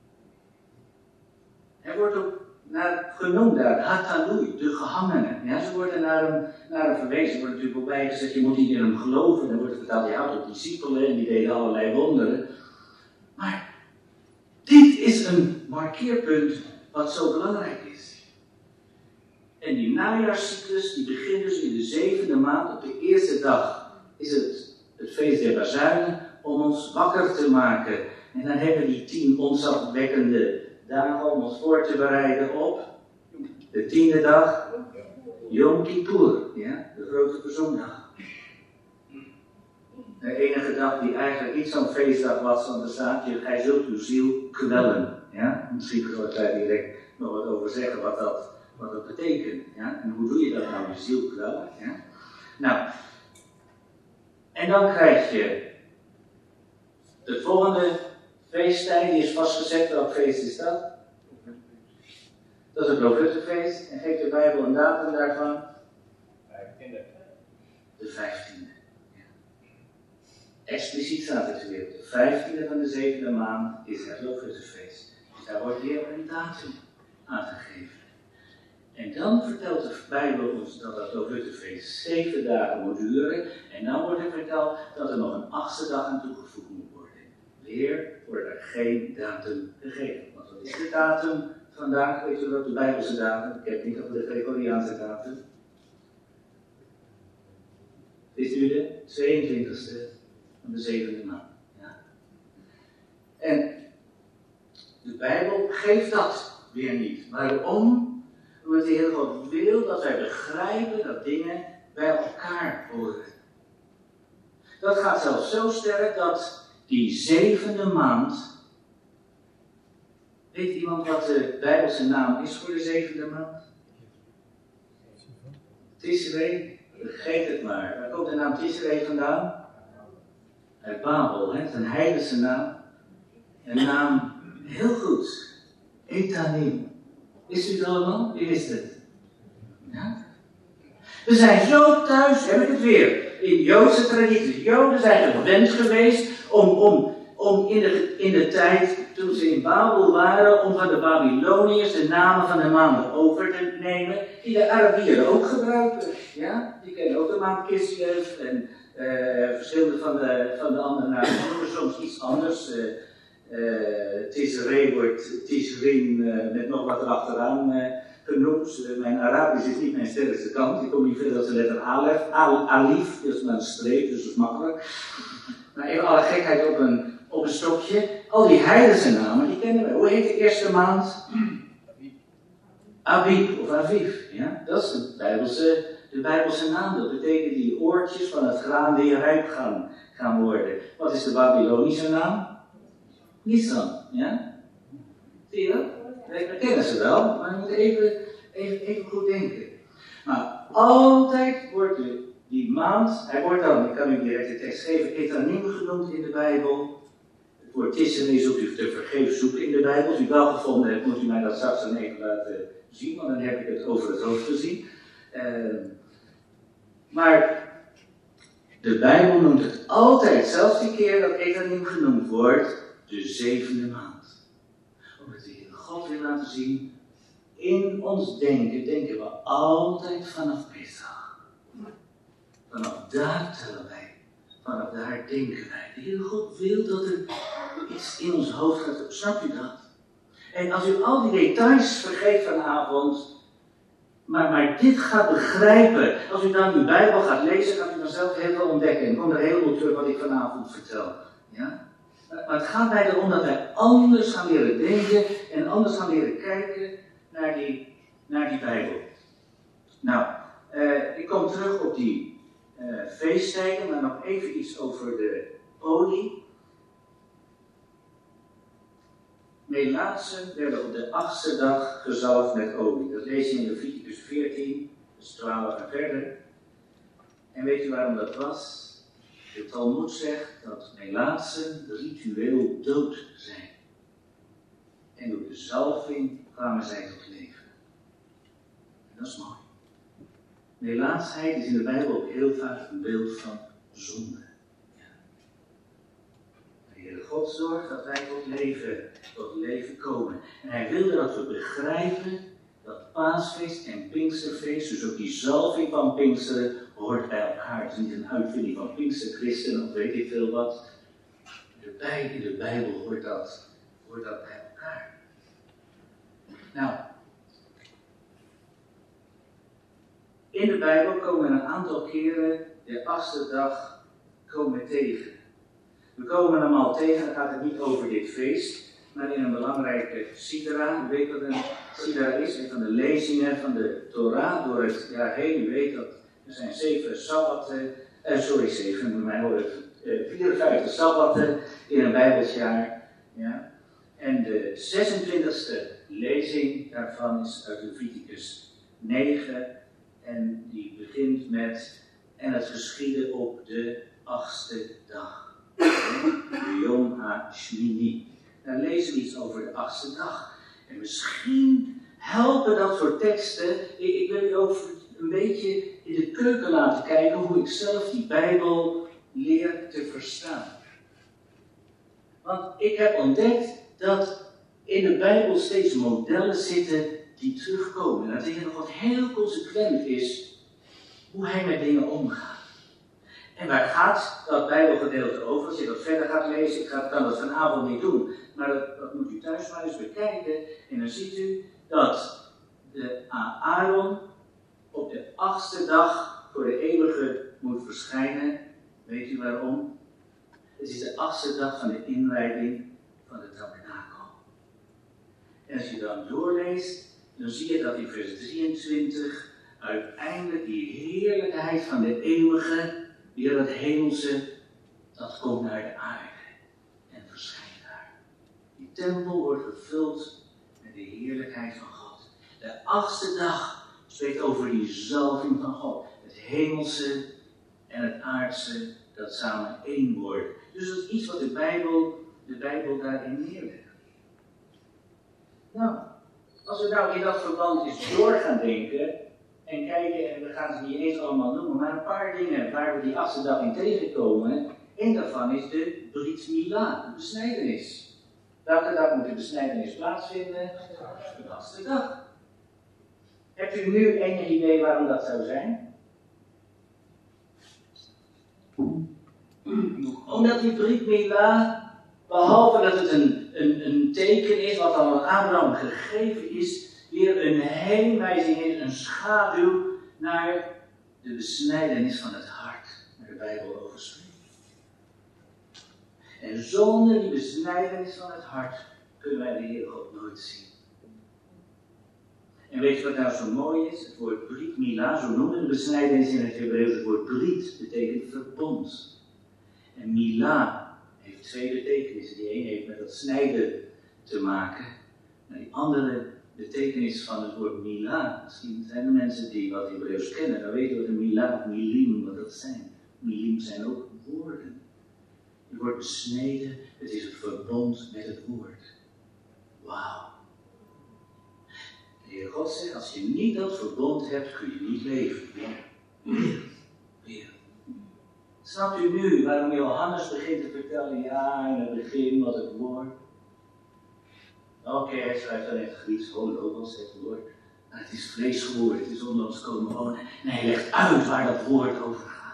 Hij wordt ook naar, genoemd daar, Hatalui, de gehangene. Ja, ze worden naar hem, naar hem verwezen. Er wordt natuurlijk ook bij gezegd, je moet niet in hem geloven. Dan wordt het verteld, hij had ook discipelen en die deden allerlei wonderen. Maar dit is een markeerpunt wat zo belangrijk is. En die najaarscyclus die begint dus in de zevende maand. Op de eerste dag is het het feest der bazuinen om ons wakker te maken. En dan hebben we die tien ontzagwekkende dagen om ons voor te bereiden op de tiende dag, Yom Kippur, ja, de grote verzoendag. De enige dag die eigenlijk niet zo'n feestdag was, want er staat je, gij zult uw ziel kwellen. Ja? Misschien zal ik daar direct nog wat over zeggen wat dat, wat dat betekent. Ja? En hoe doe je dat nou, je ziel kwellen? Ja? Nou, en dan krijg je de volgende feesttijd, die is vastgezet. Welk feest is dat? Dat is het Loofhuttenfeest. En geeft de Bijbel een datum daarvan? De vijftiende. Expliciet staat het weer. De vijftiende van de zevende maand is het Loofhuttenfeest. Dus daar wordt weer een datum aangegeven. En dan vertelt de Bijbel ons dat dat Loofhuttenfeest zeven dagen moet duren. En dan wordt er verteld dat er nog een achtste dag aan toegevoegd moet worden. Weer wordt er geen datum gegeven. Want wat is de datum vandaag? Weet u wat de Bijbelse datum? Ik heb niet over de Gregoriaanse datum. Wist u de tweeëntwintigste van de zevende maand? Ja. En de Bijbel geeft dat weer niet. Waarom? Omdat de Heer God wil dat wij begrijpen dat dingen bij elkaar horen. Dat gaat zelfs zo sterk dat die zevende maand. Weet iemand wat de Bijbelse naam is voor de zevende maand? Tishrei. Vergeet het maar. Waar komt de naam Tishrei vandaan? Uit Babel, hè? Het is een heidense naam. Een naam heel goed. Etanim. Wist u het allemaal? Wie wist het? Ja? We zijn zo thuis, heb ik het weer, in Joodse tradities. Joden zijn gewend geweest om, om, om in, de, in de tijd, toen ze in Babel waren, om van de Babyloniërs de namen van de maanden over te nemen, die de Arabieren ook gebruiken. Ja? Die kennen ook de maand Kislev en uh, verschillende van de, van de andere namen noemen soms iets anders. Uh, Uh, Tishrei wordt Tishrin uh, met nog wat erachteraan uh, genoemd. Uh, mijn Arabisch is niet mijn sterkste kant. Ik kom niet verder als de letter Alef. Al, Alif, dat is maar een streep, dus dat is makkelijk. Maar even alle gekheid op een, op een stokje. Al die heidense namen, die kennen we. Hoe heet de eerste maand? Abib of Aviv. Ja? Dat is de Bijbelse, de Bijbelse naam. Dat betekent die oortjes van het graan die rijp gaan, gaan worden. Wat is de Babylonische naam? Nisan, ja? Zie je dat? Dat kennen ze wel, maar je moet even, even, even goed denken. Maar altijd wordt de, die maand, hij wordt dan, ik kan u direct de tekst geven, Etanim genoemd in de Bijbel. Het woord Tishrei zult u te vergeefs zoeken in de Bijbel. Als u het wel gevonden hebt, moet u mij dat straks dan even laten zien, want dan heb ik het over het hoofd gezien. Uh, maar de Bijbel noemt het altijd, zelfs die keer dat Etanim genoemd wordt, de zevende maand. Omdat de Heer God wil laten zien, in ons denken, denken we altijd vanaf Pesach. Vanaf daar tellen wij. Vanaf daar denken wij. De Heer God wil dat er iets in ons hoofd gaat. Snap u dat? En als u al die details vergeet vanavond, maar, maar dit gaat begrijpen. Als u dan uw Bijbel gaat lezen, gaat u dan zelf heel veel ontdekken. En komt er heel veel terug wat ik vanavond vertel. Ja? Maar het gaat mij erom dat wij anders gaan leren denken en anders gaan leren kijken naar die, naar die Bijbel. Nou, uh, ik kom terug op die uh, feesttijden, maar nog even iets over de olie. Melaatsen werden op de achtste dag gezalfd met olie. Dat lees je in Leviticus veertien, dus twaalf en verder. En weet u waarom dat was? De Talmud zegt dat melaatsen ritueel dood zijn. En door de zalving kwamen zij tot leven. En dat is mooi. Melaatsheid is in de Bijbel ook heel vaak een beeld van zonde. Ja. De Heere God zorgt dat wij tot leven, tot leven komen. En Hij wilde dat we begrijpen dat Paasfeest en Pinksterfeest, dus ook die zalving van Pinksteren, hoort bij elkaar. Het is niet een uitvinding van Pinksterchristen of weet ik veel wat. In de Bijbel hoort dat, hoort dat bij elkaar. Nou, in de Bijbel komen we een aantal keren de achtste dag komen tegen. We komen hem al tegen, dan gaat het niet over dit feest, maar in een belangrijke sidra. U weet wat een sidra is, een van de lezingen van de Torah door het jaar heen. U weet dat er zijn zeven sabbatten, eh, sorry zeven, moet mij horen, eh, vierenvijftig sabbatten in een Bijbelsjaar. Ja. En de zesentwintigste lezing daarvan is uit Leviticus negen. En die begint met, en het geschiedde op de achtste dag. De Yom HaShmini. Daar lezen we iets over de achtste dag. En misschien helpen dat soort teksten. Ik, ik wil je ook een beetje in de keuken laten kijken hoe ik zelf die Bijbel leer te verstaan. Want ik heb ontdekt dat in de Bijbel steeds modellen zitten die terugkomen. En dat de Heer nog wat heel consequent is hoe Hij met dingen omgaat. En waar gaat dat Bijbelgedeelte over? Als je dat verder gaat lezen, ik ga, kan dat vanavond niet doen, maar dat, dat moet u thuis maar eens bekijken. En dan ziet u dat de Aaron op de achtste dag voor de eeuwige moet verschijnen. Weet u waarom? Het is de achtste dag van de inwijding van de tabernakel. En als je dan doorleest, dan zie je dat in vers drieëntwintig uiteindelijk die heerlijkheid van de eeuwige, weer het hemelse, dat komt naar de aarde en verschijnt daar. Die tempel wordt gevuld met de heerlijkheid van God. De achtste dag spreekt over die zalving van God. Het hemelse en het aardse dat samen één wordt. Dus dat is iets wat de Bijbel, de Bijbel daarin neerlegt. Nou, als we nou in dat verband eens door gaan denken en kijken, en we gaan ze niet eens allemaal noemen, maar een paar dingen waar we die achtste dag in tegenkomen. Eén daarvan is de Brit Mila, de besnijdenis. Welke dag moet de besnijdenis plaatsvinden? De achtste dag. Hebt u nu enig idee waarom dat zou zijn? Omdat die Brit Mila, behalve dat het een, een, een teken is wat al aan Abraham gegeven is, weer een heenwijzing is, een schaduw naar de besnijdenis van het hart, waar de Bijbel over spreekt. En zonder die besnijdenis van het hart kunnen wij de Heer God nooit zien. En weet je wat nou zo mooi is? Het woord Brit Mila, zo noemen de besnijdenis in het Hebreeuws. Het woord Brit betekent verbond. En Mila heeft twee betekenissen. Die een heeft met dat snijden te maken. En die andere betekenis van het woord Mila. Misschien zijn er mensen die wat Hebreeuws kennen. Dan weten we wat een Mila of Milim, wat dat zijn. Milim zijn ook woorden. Je wordt besneden, het is het verbond met het woord. Wauw. De Heer God zegt, als je niet dat verbond hebt, kun je niet leven. Weer, weer. Snapt u nu waarom Johannes begint te vertellen, ja, in het begin was het woord. Oké, okay, hij schrijft dan in het Grieks, gewoon logos, het woord. Maar het is vlees geworden, het is onder ons komen wonen. En hij legt uit waar dat woord over gaat.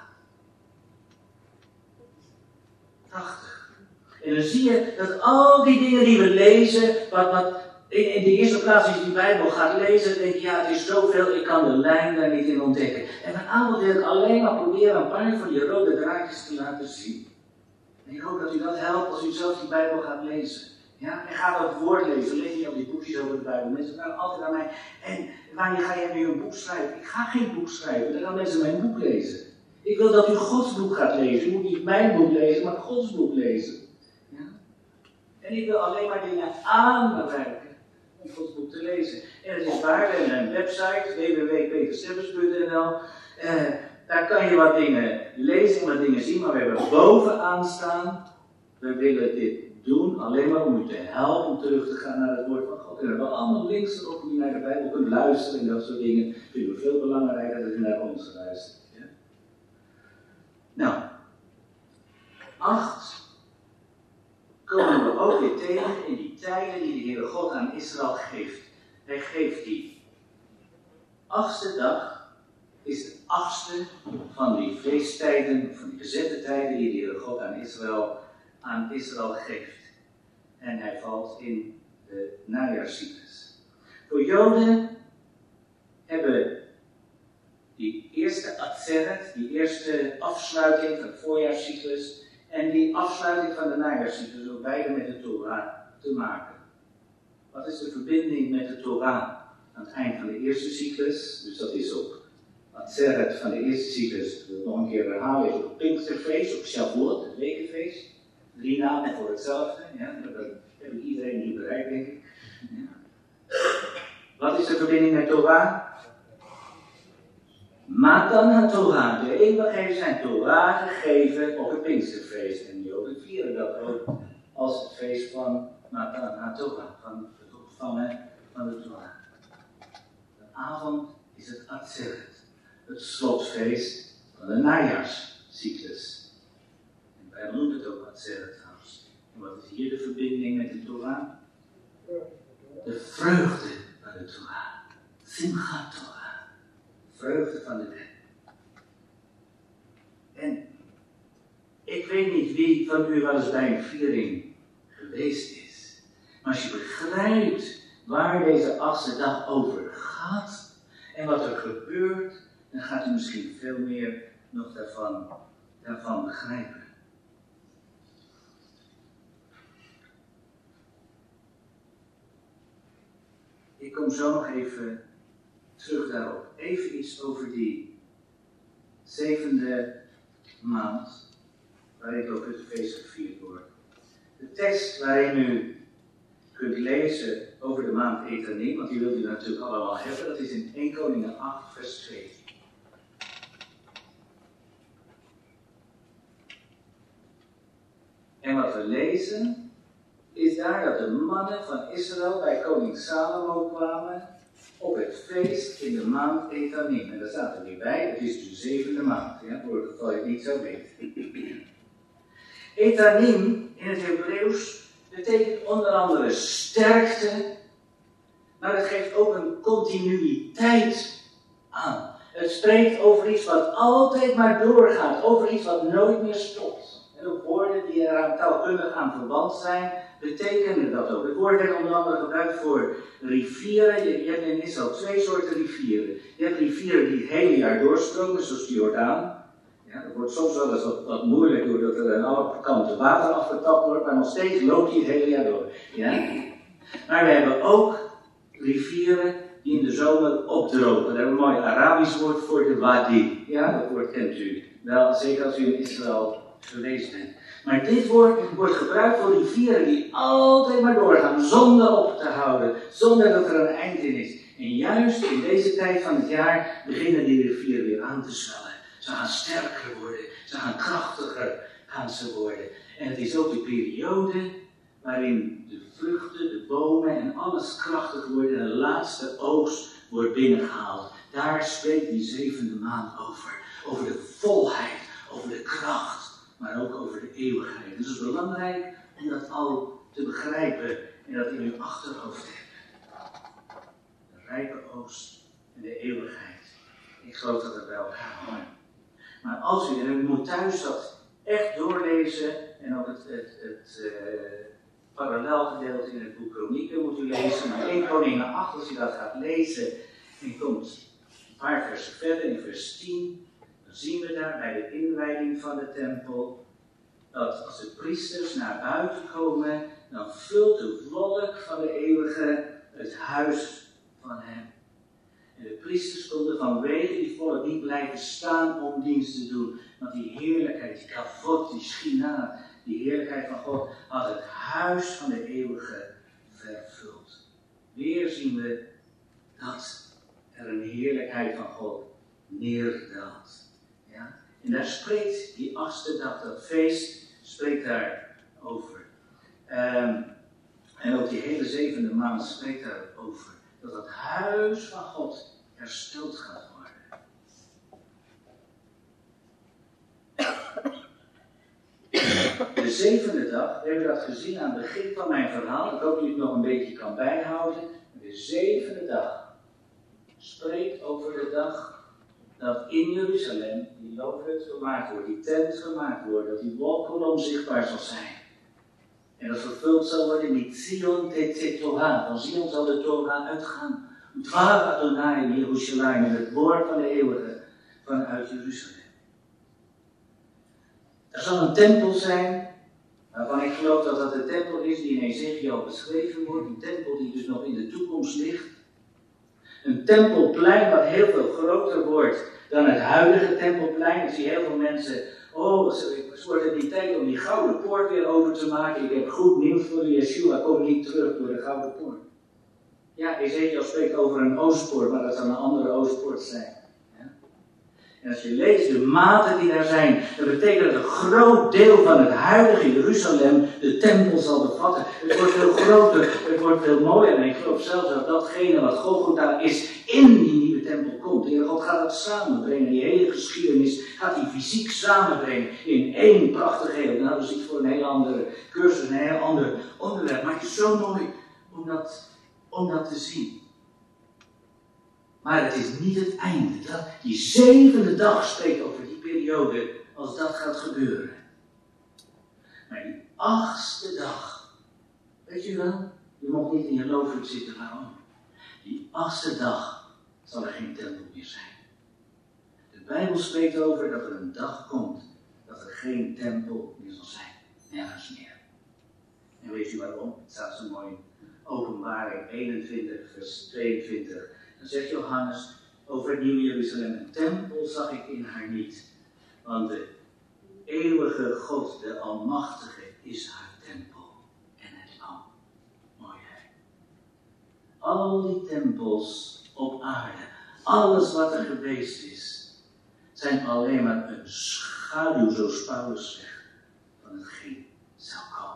Prachtig. En dan zie je dat al die dingen die we lezen, wat, wat in, in de eerste plaats als je die Bijbel gaat lezen, denk je, ja, het is zoveel, ik kan de lijn daar niet in ontdekken. En vanavond wil ik alleen maar proberen een paar van die rode draadjes te laten zien. En ik hoop dat u dat helpt als u zelf die Bijbel gaat lezen. Ja, en ga dat woord lezen. Lees niet al die boekjes over de Bijbel. Mensen vragen altijd aan mij, en wanneer ga jij nu een boek schrijven? Ik ga geen boek schrijven, dan gaan mensen mijn boek lezen. Ik wil dat u Gods boek gaat lezen. U moet niet mijn boek lezen, maar Gods boek lezen. Ja? En ik wil alleen maar dingen aanreiken om Gods boek te lezen. En het is waar, we hebben een website, w w w punt peter steffens punt n l. Uh, daar kan je wat dingen lezen en wat dingen zien, maar we hebben bovenaan staan. We willen dit doen alleen maar om u te helpen om terug te gaan naar het woord van God. En we hebben allemaal links erop hoe je naar de Bijbel kunt luisteren en dat soort dingen. Vinden we veel belangrijker dan u naar ons luistert. Ja? Nou, acht komen we ook weer tegen in die tijden die de Heere God aan Israël geeft. Hij geeft die achtste dag, is de achtste van die feesttijden, van die gezette tijden die de Heere God aan Israël, aan Israël geeft. En hij valt in de najaarscyclus. Voor Joden hebben die eerste Atzeret, die eerste afsluiting van de voorjaarscyclus en die afsluiting van de najaarscyclus ook beide met de Torah te maken. Wat is de verbinding met de Torah aan het eind van de eerste cyclus? Dus dat is op Atzeret van de eerste cyclus, ik wil het nog een keer herhalen, is op het Pinksterfeest, op Shavuot, het wekenfeest. Drie namen voor hetzelfde, ja, dat heeft iedereen niet bereikt, denk ik. Ja. Wat is de verbinding met Torah? Matan HaTorah, de eeuwig heeft zijn Torah gegeven op het Pinksterfeest. En Joden vieren dat ook als het feest van Matan HaTorah, van het ontvangen van de Torah. De avond is het Atzeret, het slotfeest van de najaarscyclus. En wij noemen het ook Atzeret trouwens. En wat is hier de verbinding met de Torah? De vreugde van de Torah. Simchat Torah. Vreugde van de wet. En ik weet niet wie van u wel eens bij een viering geweest is. Maar als je begrijpt waar deze achtste dag over gaat en wat er gebeurt, dan gaat u misschien veel meer nog daarvan, daarvan begrijpen. Ik kom zo nog even terug daarop. Even iets over die zevende maand, waarin ook het feest gevierd wordt. De tekst waarin u kunt lezen over de maand Etanim, want die wilt u natuurlijk allemaal hebben, dat is in eerste Koningen acht, vers twee. En wat we lezen, is daar dat de mannen van Israël bij koning Salomo kwamen op het feest in de maand Etanim. En daar staat er weer bij, het is de zevende maand, ja, voor het geval je het niet zo weet. Etanim in het Hebreeuws betekent onder andere sterkte, maar het geeft ook een continuïteit aan. Het spreekt over iets wat altijd maar doorgaat, over iets wat nooit meer stopt. En ook woorden die eraan taalkundig aan verwant zijn, betekenen dat ook. Het woord werd onder andere gebruikt voor rivieren. Je, je hebt in Israël twee soorten rivieren. Je hebt rivieren die het hele jaar doorstromen, zoals de Jordaan. Ja, dat wordt soms wel eens wat, wat moeilijk doordat er aan alle kanten water afgetapt wordt, maar nog steeds loopt die het hele jaar door. Ja? Maar we hebben ook rivieren die in de zomer opdrogen. Daar hebben we een mooi Arabisch woord voor, de wadi. Ja, dat woord kent u wel, zeker als u in Israël geweest bent. Maar dit woord wordt gebruikt voor rivieren die altijd maar doorgaan, zonder op te houden, zonder dat er een eind in is. En juist in deze tijd van het jaar beginnen die rivieren weer aan te zwellen. Ze gaan sterker worden, ze gaan krachtiger gaan ze worden. En het is ook de periode waarin de vruchten, de bomen en alles krachtig worden en de laatste oogst wordt binnengehaald. Daar spreekt die zevende maand over. Over de volheid, over de kracht, maar ook over de eeuwigheid. Dus het is belangrijk om dat al te begrijpen en dat in uw achterhoofd te hebben. De rijpe oogst en de eeuwigheid. Ik geloof dat het bij elkaar hoort. Maar als u, en u moet thuis dat echt doorlezen en ook het, het, het uh, parallelgedeelte in het boek Kronieken moet u lezen. Maar eerste Koningen acht, als u dat gaat lezen en komt een paar versen verder, in vers tien, dan zien we daar bij de inwijding van de tempel dat als de priesters naar buiten komen, dan vult de wolk van de eeuwige het huis van hem. En de priesters konden vanwege die volk niet blijven staan om dienst te doen. Want die heerlijkheid, die kavod, die schina, die heerlijkheid van God had het huis van de eeuwige vervuld. Weer zien we dat er een heerlijkheid van God neerdaalt. Ja? En daar spreekt die achtste dag, dat feest, spreekt daar over. Um, en ook die hele zevende maand spreekt daarover. Dat het huis van God hersteld gaat worden. De zevende dag, we hebben dat gezien aan het begin van mijn verhaal. Ik hoop dat u het nog een beetje kan bijhouden. De zevende dag spreekt over de dag dat in Jeruzalem die loofhut gemaakt wordt, die tent gemaakt wordt, dat die wolkolom zichtbaar zal zijn. En dat vervuld zal worden in Zion te Torah. Van Zion zal de Torah uitgaan. Dwar Adonai in Jeruzalem, en het woord van de eeuwige vanuit Jeruzalem. Er zal een tempel zijn, waarvan ik geloof dat dat de tempel is die in Ezekiel beschreven wordt. Een tempel die dus nog in de toekomst ligt. Een tempelplein wat heel veel groter wordt dan het huidige tempelplein. Ik zie heel veel mensen, oh, het wordt die tijd om die gouden poort weer open te maken. Ik heb goed nieuws voor u, Yeshua komt niet terug door de gouden poort. Ja, Ezekiel spreekt over een oostpoort, maar dat zou een andere oostpoort zijn. Ja? En als je leest de maten die daar zijn, dat betekent dat een groot deel van het huidige Jeruzalem de tempel zal bevatten. Het wordt veel groter, het wordt veel mooier. En ik geloof zelfs dat datgene wat Golgotha is, in die nieuwe tempel komt. De Heer God gaat dat samenbrengen. Die hele geschiedenis gaat die fysiek samenbrengen in één prachtig geheel. Nou, dat is iets voor een heel andere cursus, een heel ander onderwerp. Maar het is zo mooi om dat... om dat te zien. Maar het is niet het einde. Dat, die zevende dag spreekt over die periode als dat gaat gebeuren. Maar die achtste dag, weet je wel, je mocht niet in je loofhut zitten, waarom? Die achtste dag zal er geen tempel meer zijn. De Bijbel spreekt over dat er een dag komt dat er geen tempel meer zal zijn. Nergens meer. En weet je waarom? Het staat zo mooi in Openbaring eenentwintig, vers tweeëntwintig. Dan zegt Johannes over het nieuwe Jeruzalem: een tempel zag ik in haar niet. Want de eeuwige God, de Almachtige, is haar tempel en het lam. Mooi hè? Al die tempels op aarde, alles wat er geweest is, zijn alleen maar een schaduw, zoals Paulus zegt, van hetgeen zal komen.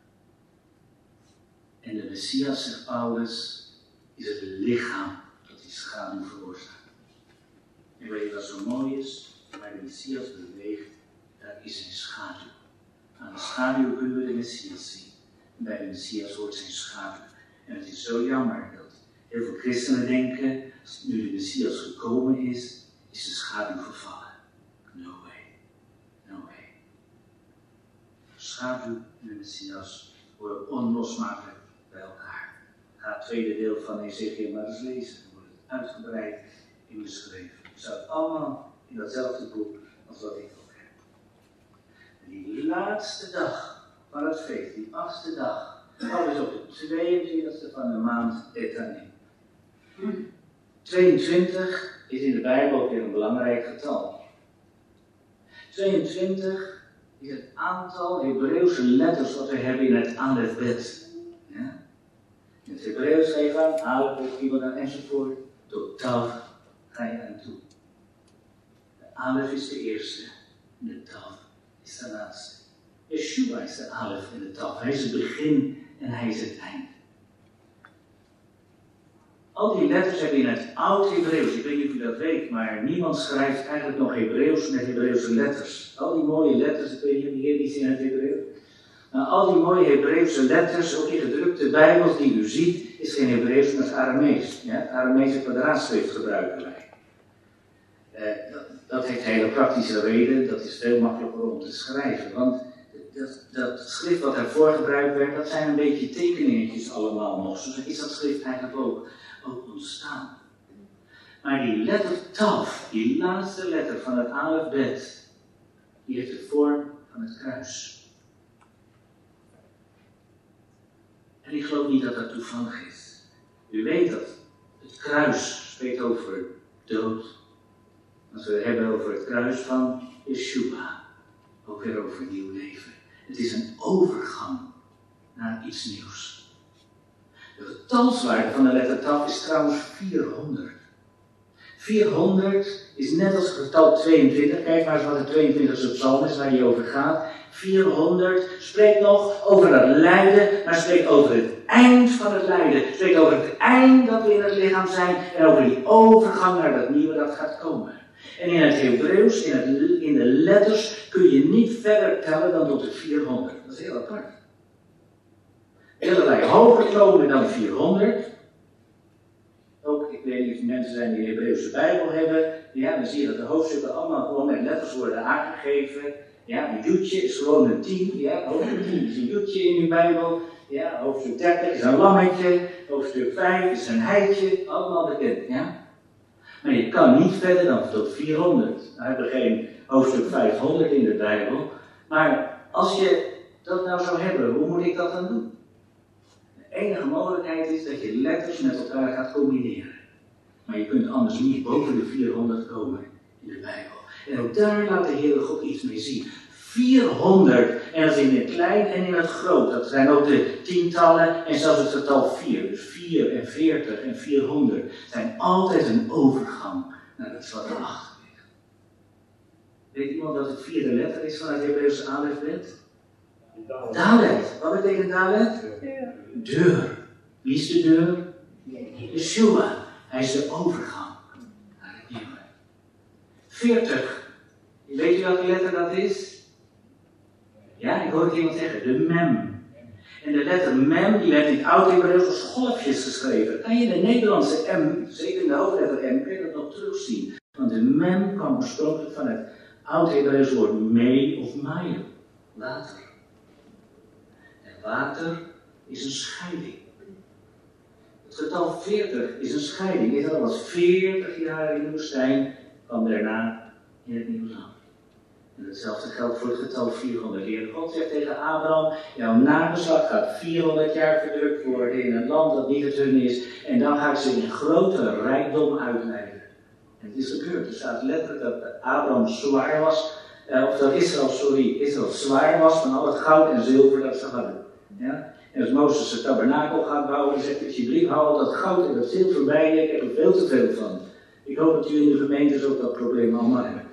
En de Messias, zegt Paulus, is het lichaam dat die schaduw veroorzaakt. En weet je wat zo mooi is? Waar de Messias beweegt, daar is zijn schaduw. Aan de schaduw kunnen we de Messias zien. En bij de Messias hoort zijn schaduw. En het is zo jammer dat heel veel christenen denken, als nu de Messias gekomen is, is de schaduw vervallen. No way. No way. De schaduw en de Messias worden onlosmakelijk bij elkaar. Ga het tweede deel van Ezekiel maar eens lezen. Dan wordt het uitgebreid in beschreven. Het staat allemaal in datzelfde boek als wat ik ook heb. En die laatste dag van het feest, die achtste dag, dat is op de tweeëntwintigste van de maand Etanim. tweeëntwintig is in de Bijbel ook weer een belangrijk getal. tweeëntwintig is het aantal Hebreeuwse letters wat we hebben in het alfabet. Ja? In het Hebreeuws geef aan, alef, kibana enzovoort, tot tav ga je aan toe. De alef is de eerste en de tav is de laatste. Yeshua is de alef en de tav. Hij is het begin en hij is het eind. Al die letters hebben in het oud-Hebreeuws, ik weet niet of u dat weet, maar niemand schrijft eigenlijk nog Hebreeuws met Hebreeuwse letters. Al die mooie letters, ik weet niet of hier iets in het Hebreeuws. Nou, al die mooie Hebreeuwse letters, ook in gedrukte Bijbels die u ziet, is geen Hebreeuws, maar Aramees. Ja? Het Aramese kwadraatschrift gebruiken wij. Eh, dat, dat heeft hele praktische reden, dat is veel makkelijker om te schrijven. Want dat, dat schrift wat ervoor gebruikt werd, dat zijn een beetje tekeningetjes allemaal nog. Zo is dat schrift eigenlijk ook, ook ontstaan. Maar die letter Tav, die laatste letter van het alfabet, die heeft de vorm van het kruis. En ik geloof niet dat dat toevallig is. U weet dat het kruis spreekt over dood. Als we het hebben over het kruis van Yeshua, ook weer over nieuw leven. Het is een overgang naar iets nieuws. De getalswaarde van de letter Tav is trouwens vierhonderd. vierhonderd is net als het getal tweeëntwintig. Kijk maar eens wat de tweeëntwintigste psalm is waar die over gaat. vierhonderd spreekt nog over het lijden, maar spreekt over het eind van het lijden. Spreekt over het eind dat we in het lichaam zijn en over die overgang naar dat nieuwe dat gaat komen. En in het Hebreeuws, in, het, in de letters, kun je niet verder tellen dan tot de vierhonderd. Dat is heel apart. Willen wij hoger komen dan vierhonderd? Ook, ik weet niet of mensen zijn die een Hebreeuwse Bijbel hebben. Ja, dan zie je dat de hoofdstukken allemaal gewoon met letters worden aangegeven. Ja, een joetje is gewoon een tien. Ja, hoofdstuk tien is een joetje in uw Bijbel. Ja, hoofdstuk dertig is een lammetje. Hoofdstuk vijf is een heitje. Allemaal bekend, ja. Maar je kan niet verder dan tot vierhonderd. We hebben geen hoofdstuk vijfhonderd in de Bijbel. Maar als je dat nou zou hebben, hoe moet ik dat dan doen? De enige mogelijkheid is dat je letters met elkaar gaat combineren. Maar je kunt anders niet boven de vierhonderd komen in de Bijbel. En ook daar laat de Heere God iets mee zien. vierhonderd, en dat is in het klein en in het groot. Dat zijn ook de tientallen en zelfs het getal vier. Dus vier en veertig en vierhonderd zijn altijd een overgang naar het wat erachter ligt. Weet iemand wat het vierde letter is van het Hebreeuwse alefbet? Dalet. Wat betekent Dalet? Deur. Wie is de deur? Yeshua. Hij is de overgang naar het nieuwe. veertig. Weet u welke letter dat is? Ja, ik hoorde iemand zeggen, de mem. En de letter mem, die werd in het Oud-Hebreeuws als golfjes geschreven. Kan je de Nederlandse m, zeker in de hoofdletter m, kun je dat nog terugzien. Want de mem kwam oorspronkelijk van het Oud-Hebreeuws woord mee of maaien. Water. En water is een scheiding. Het getal veertig is een scheiding. Israël was veertig jaar in de woestijn, kwam daarna in het nieuwe land. En hetzelfde geldt voor het getal vierhonderd. De Heer God zegt tegen Abraham, jouw nageslacht gaat vierhonderd jaar verdrukt worden in een land dat niet het hun is. En dan ga ik ze in grote rijkdom uitleiden. En het is gebeurd. Er staat letterlijk dat Abraham zwaar was, eh, of dat Israël, sorry, Israël zwaar was van al het goud en zilver dat ze hadden. Ja? En als Mozes de tabernakel gaat bouwen, dan zegt hij, alsjeblieft, haal dat goud en dat zilver bij je, ik heb er veel te veel van. Ik hoop dat u in de gemeentes ook dat probleem allemaal hebben.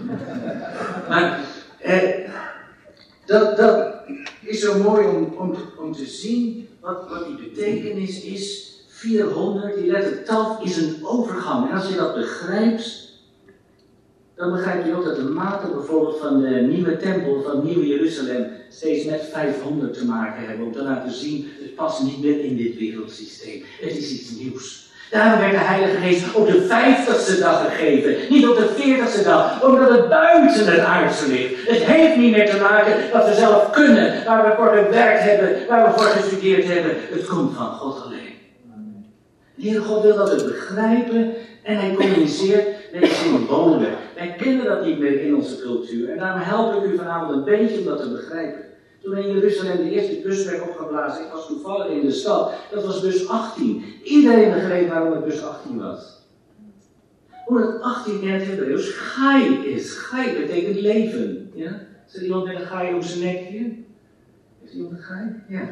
Maar eh, dat, dat is zo mooi om, om, om te zien wat, wat die betekenis is. vierhonderd, die letter Tav is een overgang. En als je dat begrijpt, dan begrijp je ook dat de maten bijvoorbeeld van de nieuwe tempel, van Nieuw Jeruzalem, steeds met vijfhonderd te maken hebben. Om te laten zien, het past niet meer in dit wereldsysteem. Het is iets nieuws. Daarom werd de Heilige Geest op de vijftigste dag gegeven, niet op de veertigste dag, omdat het buiten het aardse ligt. Het heeft niet meer te maken wat we zelf kunnen, waar we voor gewerkt hebben, waar we voor gestudeerd hebben. Het komt van God alleen. De Heere God wil dat we begrijpen en hij communiceert met symbolen. Wij kennen dat niet meer in onze cultuur en daarom help ik u vanavond een beetje om dat te begrijpen. Toen in Jeruzalem de eerste bus werd opgeblazen, ik was toevallig in de stad, dat was bus achttien. Iedereen begreep waarom het bus achttien was. Hoe het achttien in het Hebreeuws gai is. Gai betekent leven. Ja? Is er iemand met een gai om zijn nek hier? Heeft iemand een gai? Ja.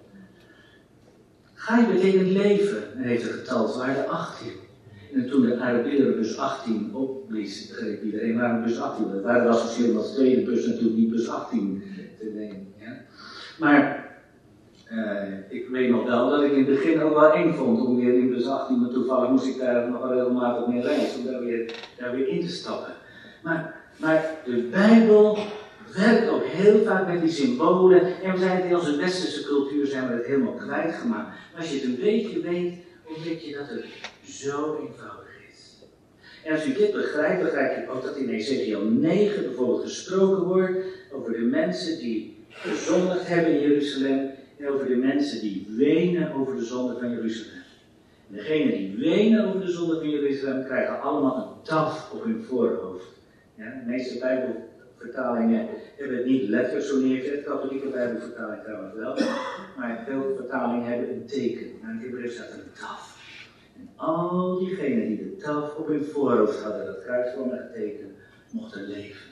Gai betekent leven en heeft een getalswaarde achttien. En toen de Arabieren bus achttien opblies, begreep iedereen waarom bus achttien. Dat waren wel verschillend als tweede bus natuurlijk niet bus achttien te nemen. Ja? Maar uh, ik weet nog wel dat ik in het begin ook wel eng vond om weer in bus achttien, maar toevallig moest ik daar nog wel regelmatig mee reizen om daar weer, daar weer in te stappen. Maar, maar de Bijbel werkt ook heel vaak met die symbolen en we zijn het in onze westerse cultuur zijn we het helemaal kwijtgemaakt. Maar als je het een beetje weet, ontdek je dat het zo eenvoudig is. En als u dit begrijpt, begrijp je ook dat in Ezekiel negen bijvoorbeeld gesproken wordt over de mensen die gezondigd hebben in Jeruzalem en over de mensen die wenen over de zonde van Jeruzalem. En degenen die wenen over de zonde van Jeruzalem krijgen allemaal een taf op hun voorhoofd. Ja, de meeste Bijbelvertalingen hebben het niet letterlijk zo neergezet, katholieke Bijbelvertaling trouwens wel, maar veel vertalingen hebben een teken. Maar in het Hebreeuws staat een taf. En al diegenen die de taf op hun voorhoofd hadden, dat kruis voor me getekend, mochten leven.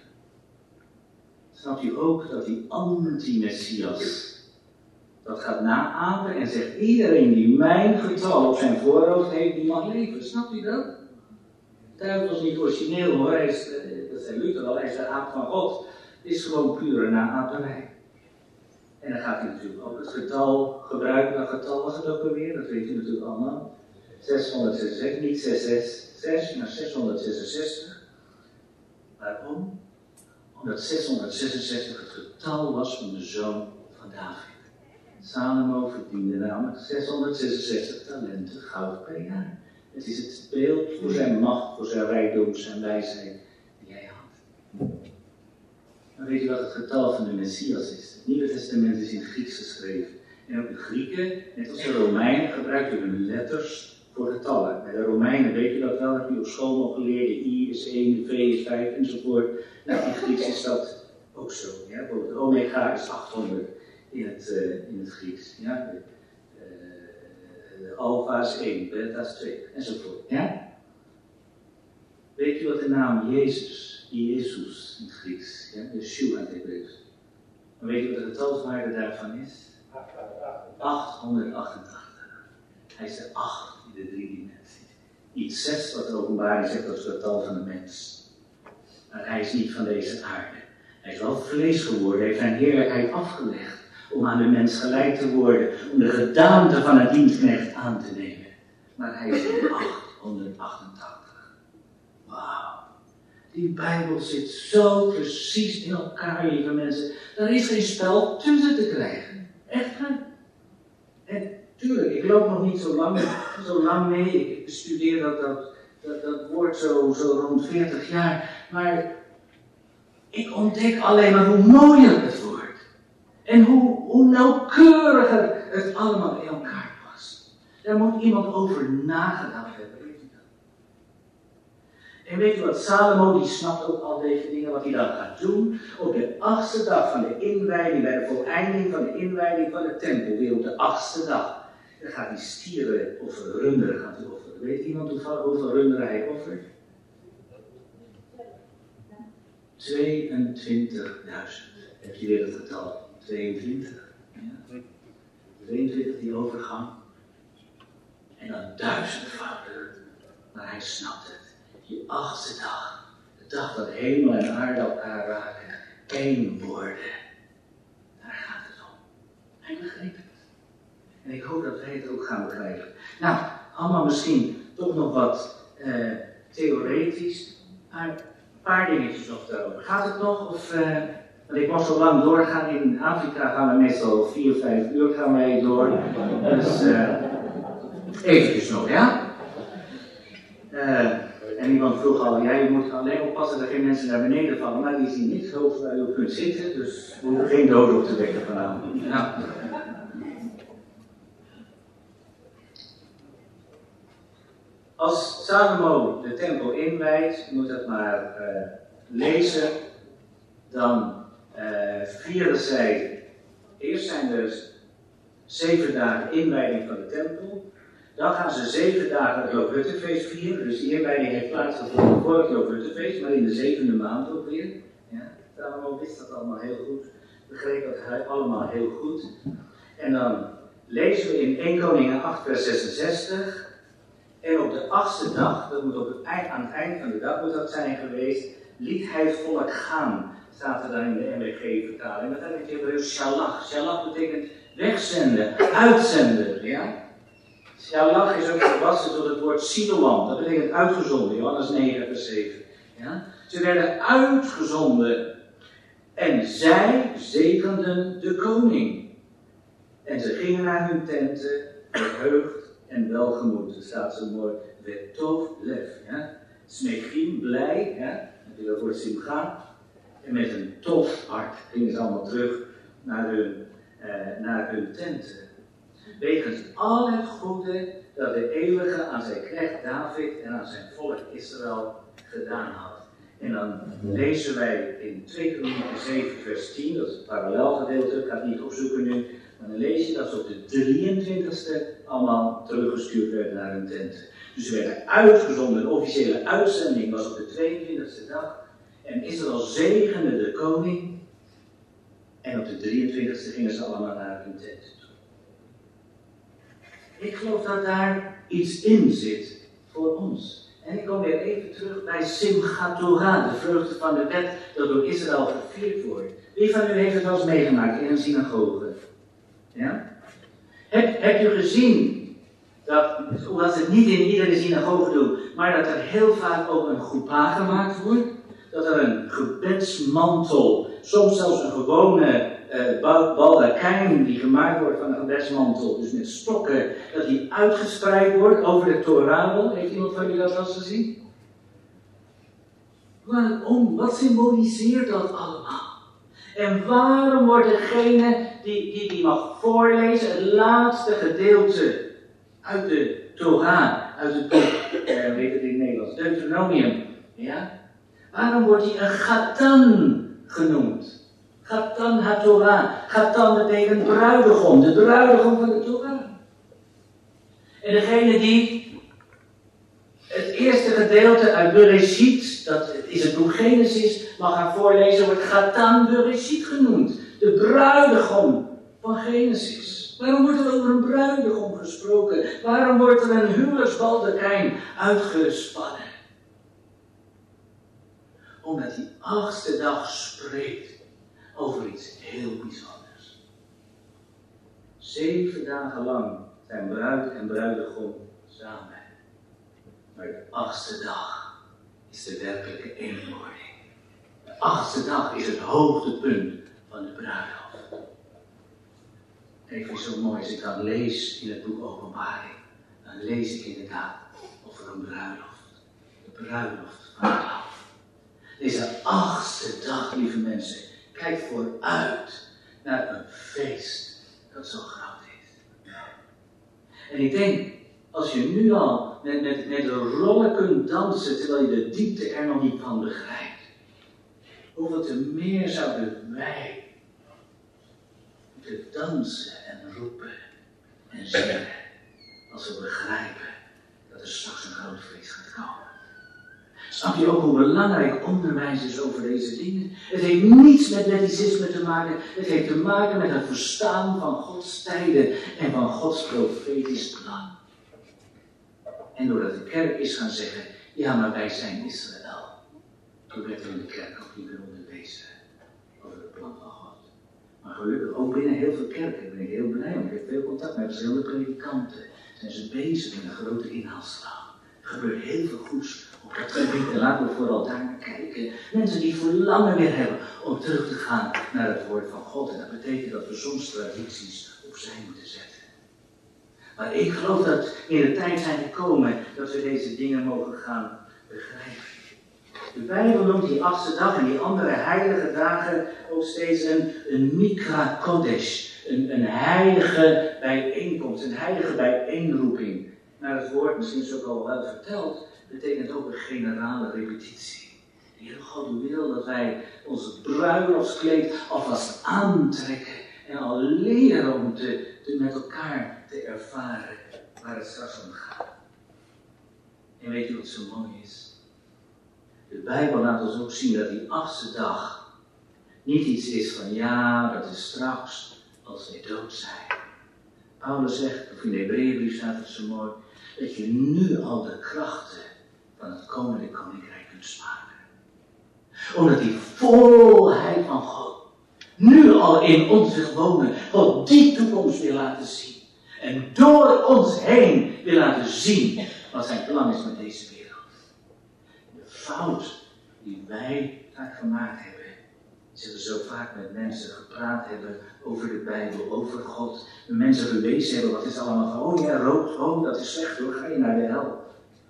Snapt u ook dat die anti-Messias dat gaat naapen en zegt: iedereen die mijn getal op zijn voorhoofd heeft, die mag leven. Snapt u dat? De duivel is niet origineel hoor, hij is, dat zei Luther al, hij is de aap van God. Het is gewoon pure naaperij. En dan gaat hij natuurlijk ook het getal gebruiken. Dat getal was het ook alweer, dat weet u natuurlijk allemaal. zeshonderdzesenzestig, niet zeshonderdzesenzestig, maar zeshonderdzesenzestig. Waarom? Omdat zeshonderdzesenzestig het getal was van de zoon van David. Salomo verdiende namelijk zeshonderdzesenzestig talenten goud per jaar. Het is het beeld voor zijn macht, voor zijn rijkdom, zijn wijsheid die hij had. Maar weet u wat het getal van de Messias is? Het Nieuwe Testament is in het Grieks geschreven. En ook de Grieken, net als de Romeinen, gebruikten hun letters voor getallen. Bij de Romeinen weet je dat wel, heb je op school nog geleerd. De I is één, de V is vijf enzovoort. Nou, in Grieks is dat ook zo. Ja? Bijvoorbeeld de omega is achthonderd in het, uh, in het Grieks. Ja? De, uh, de alfa is één, beta is twee enzovoort. Ja? Weet u wat de naam Jezus, Jezus in het Grieks, ja? Yeshua in het Hebreeuws. En weet u wat de getalswaarde daarvan is? achthonderdachtentachtig. Hij is de acht in de drie dimensies. Iets zes wat de openbaring zegt als het getal van de mens. Maar hij is niet van deze aarde. Hij is wel vlees geworden, hij heeft zijn heerlijkheid afgelegd om aan de mens gelijk te worden, om de gedaante van een dienstknecht aan te nemen. Maar hij is in achthonderdachtentachtig. Wauw. Die Bijbel zit zo precies in elkaar, lieve mensen. Er is geen spel tussen te krijgen. Echt waar. En tuurlijk, ik loop nog niet zo lang, zo lang mee. Ik bestudeer dat, dat, dat, dat woord zo, zo rond veertig jaar. Maar ik ontdek alleen maar hoe mooier het wordt. En hoe, hoe nauwkeuriger het allemaal in elkaar past. Daar moet iemand over nagedacht hebben. Weet u dat? En weet u wat, Salomo die snapt ook al deze dingen, wat hij dan gaat doen. Op de achtste dag van de inwijding, bij de voleinding van de inwijding van de tempel, weer op de achtste dag. Dan gaat hij stieren offeren, runderen gaat hij offeren. Weet iemand toevallig hoeveel runderen hij offert? tweeëntwintigduizend. Heb je weer het getal? tweeëntwintig. Ja. tweeëntwintig die overgang. En dan duizendvoudig. Maar hij snapt het. Die achtste dag. De dag dat hemel en aarde elkaar raken. Één worden. Daar gaat het om. Hij begreep het. En ik hoop dat wij het ook gaan begrijpen. Nou, allemaal misschien toch nog wat uh, theoretisch. Maar een paar dingetjes nog daarover. Gaat het nog? Of, uh, want ik mag zo lang doorgaan. In Afrika gaan we meestal vier, vijf uur gaan wij door. Dus uh, eventjes nog, ja? Uh, en iemand vroeg al, ja, je moet alleen oppassen dat er geen mensen naar beneden vallen. Maar die zien niet hoog waar je op kunt zitten. Dus we hoeven geen doden op te wekken vanavond. Nou. Als Salomo de tempel inwijdt, je moet dat maar uh, lezen, dan uh, vieren zij, eerst zijn er zeven dagen inwijding van de tempel, dan gaan ze zeven dagen het Loofhuttenfeest vieren, dus die inwijding heeft plaatsgevonden voor het Loofhuttenfeest, maar in de zevende maand ook weer. Ja, Salomo wist dat allemaal heel goed, begreep dat allemaal heel goed. En dan lezen we in eerste Koningen acht vers zesenzestig... En op de achtste dag, dat moet op het eind, aan het eind van de dag moet dat zijn geweest, liet hij het volk gaan. Staat er dan in de M B G-vertaling. Dat heb je Hebreeuws shalach. Shalach betekent wegzenden, uitzenden. Ja? Shalach is ook gewassen tot het woord sidoam. Dat betekent uitgezonden. Johannes negen vers zeven. Ja? Ze werden uitgezonden. En zij zegenden de koning. En ze gingen naar hun tenten, verheugd en welgemoed. Er staat zo mooi, vetov lef. Ja? Smechim, blij. Ja? Heb je dat woord zien gaan? En met een tof hart gingen ze allemaal terug naar hun, eh, naar hun tenten. Wegens al het goede dat de eeuwige aan zijn knecht David en aan zijn volk Israël gedaan had. En dan lezen wij in twee Kronieken zeven vers tien, dat is het parallelgedeelte, ik ga het niet opzoeken nu, maar dan lees je dat ze op de drieëntwintigste allemaal teruggestuurd werden naar hun tenten. Dus ze werden uitgezonden, een officiële uitzending was op de tweeëntwintigste dag. En Israël zegende de koning. En op de drieëntwintigste gingen ze allemaal naar hun tent toe. Ik geloof dat daar iets in zit voor ons. En ik kom weer even terug bij Simchat Torah, de vreugde van de wet, dat door Israël gevierd wordt. Wie van u heeft het wel eens meegemaakt in een synagoge? Ja? Heb, heb je gezien dat, hoewel ze het niet in iedere synagoge doen, maar dat er heel vaak ook een groepa gemaakt wordt? Dat er een gebedsmantel, soms zelfs een gewone uh, baldakijn die gemaakt wordt van een gebedsmantel, dus met stokken, dat die uitgespreid wordt over de Torah. Heeft iemand van jullie dat wel eens gezien? Waarom? Wat symboliseert dat allemaal? En waarom wordt degene die, die, die mag voorlezen, het laatste gedeelte uit de Torah, uit het boek, eh, weet het in het Nederlands, Deuteronomium, ja? Waarom wordt hij een Chatan genoemd? Chatan HaTorah. Chatan betekent bruidegom, de bruidegom van de Torah. En degene die het eerste gedeelte uit Bereshit, dat is het boek Genesis, mag gaan voorlezen, wordt Chatan Bereshit genoemd. De bruidegom van Genesis. Waarom wordt er over een bruidegom gesproken? Waarom wordt er een huwelijksbaldakijn uitgespannen? Omdat die achtste dag spreekt over iets heel bijzonders. Zeven dagen lang zijn bruid en bruidegom samen. Maar de achtste dag is de werkelijke eenwording. De achtste dag is het hoogtepunt van de bruiloft. En ik vind het zo mooi als ik dan lees in het boek Openbaring. Dan lees ik inderdaad over een bruiloft. De bruiloft van het lam. Deze achtste dag, lieve mensen, kijkt vooruit naar een feest dat zo groot is. En ik denk, als je nu al met, met, met de rollen kunt dansen, terwijl je de diepte er nog niet van begrijpt, hoeveel te meer zouden wij moeten dansen en roepen en zingen, als we begrijpen dat er straks een groot feest gaat komen. Snap je ook hoe belangrijk onderwijs is over deze dingen? Het heeft niets met wetticisme te maken. Het heeft te maken met het verstaan van Gods tijden en van Gods profetisch plan. En doordat de kerk is gaan zeggen, ja, maar wij zijn Israël. Toen werd er in de kerk ook niet meer onderwezen over het plan van God. Maar gelukkig ook binnen heel veel kerken. Ik ben heel blij, want ik heb veel contact met verschillende predikanten. Zijn ze bezig met een grote inhaalslag. Er gebeurt heel veel goeds op dat gebied. En laten we vooral daar naar kijken. Mensen die verlangen weer hebben om terug te gaan naar het woord van God. En dat betekent dat we soms tradities opzij moeten zetten. Maar ik geloof dat we in de tijd zijn gekomen dat we deze dingen mogen gaan begrijpen. De Bijbel noemt die achtste dag en die andere heilige dagen ook steeds een, een Mikra Kodesh. Een, een heilige bijeenkomst, een heilige bijeenroeping. Naar het woord, misschien is het ook al wel verteld, betekent ook een generale repetitie. De Heer God wil dat wij ons bruiloftskleed alvast aantrekken en al leren om te, te met elkaar te ervaren waar het straks om gaat. En weet je wat zo mooi is? De Bijbel laat ons ook zien dat die achtste dag niet iets is van ja, dat is straks als wij dood zijn. Paulus zegt, of in de Hebreeënbrief staat het zo mooi, dat je nu al de krachten van het komende koninkrijk kunt smaken. Omdat die volheid van God nu al in ons wil wonen, God die toekomst wil laten zien. En door ons heen wil laten zien wat zijn plan is met deze wereld. De fout die wij vaak gemaakt hebben, is dat we zo vaak met mensen gepraat hebben over de Bijbel, over God. De mensen gelezen hebben, wat is allemaal van, oh ja, rood, oh dat is slecht hoor, ga je naar de hel.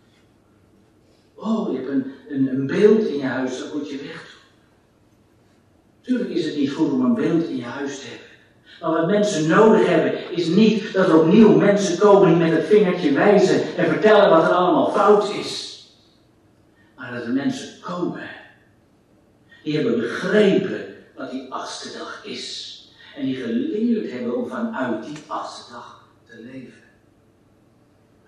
Oh, je hebt een, een, een beeld in je huis, dat moet je weg doen. Tuurlijk is het niet goed om een beeld in je huis te hebben. Maar wat mensen nodig hebben, is niet dat er opnieuw mensen komen die met het vingertje wijzen en vertellen wat er allemaal fout is. Maar dat er mensen komen, die hebben begrepen wat die achtste dag is. En die geleerd hebben om vanuit die achtste dag te leven.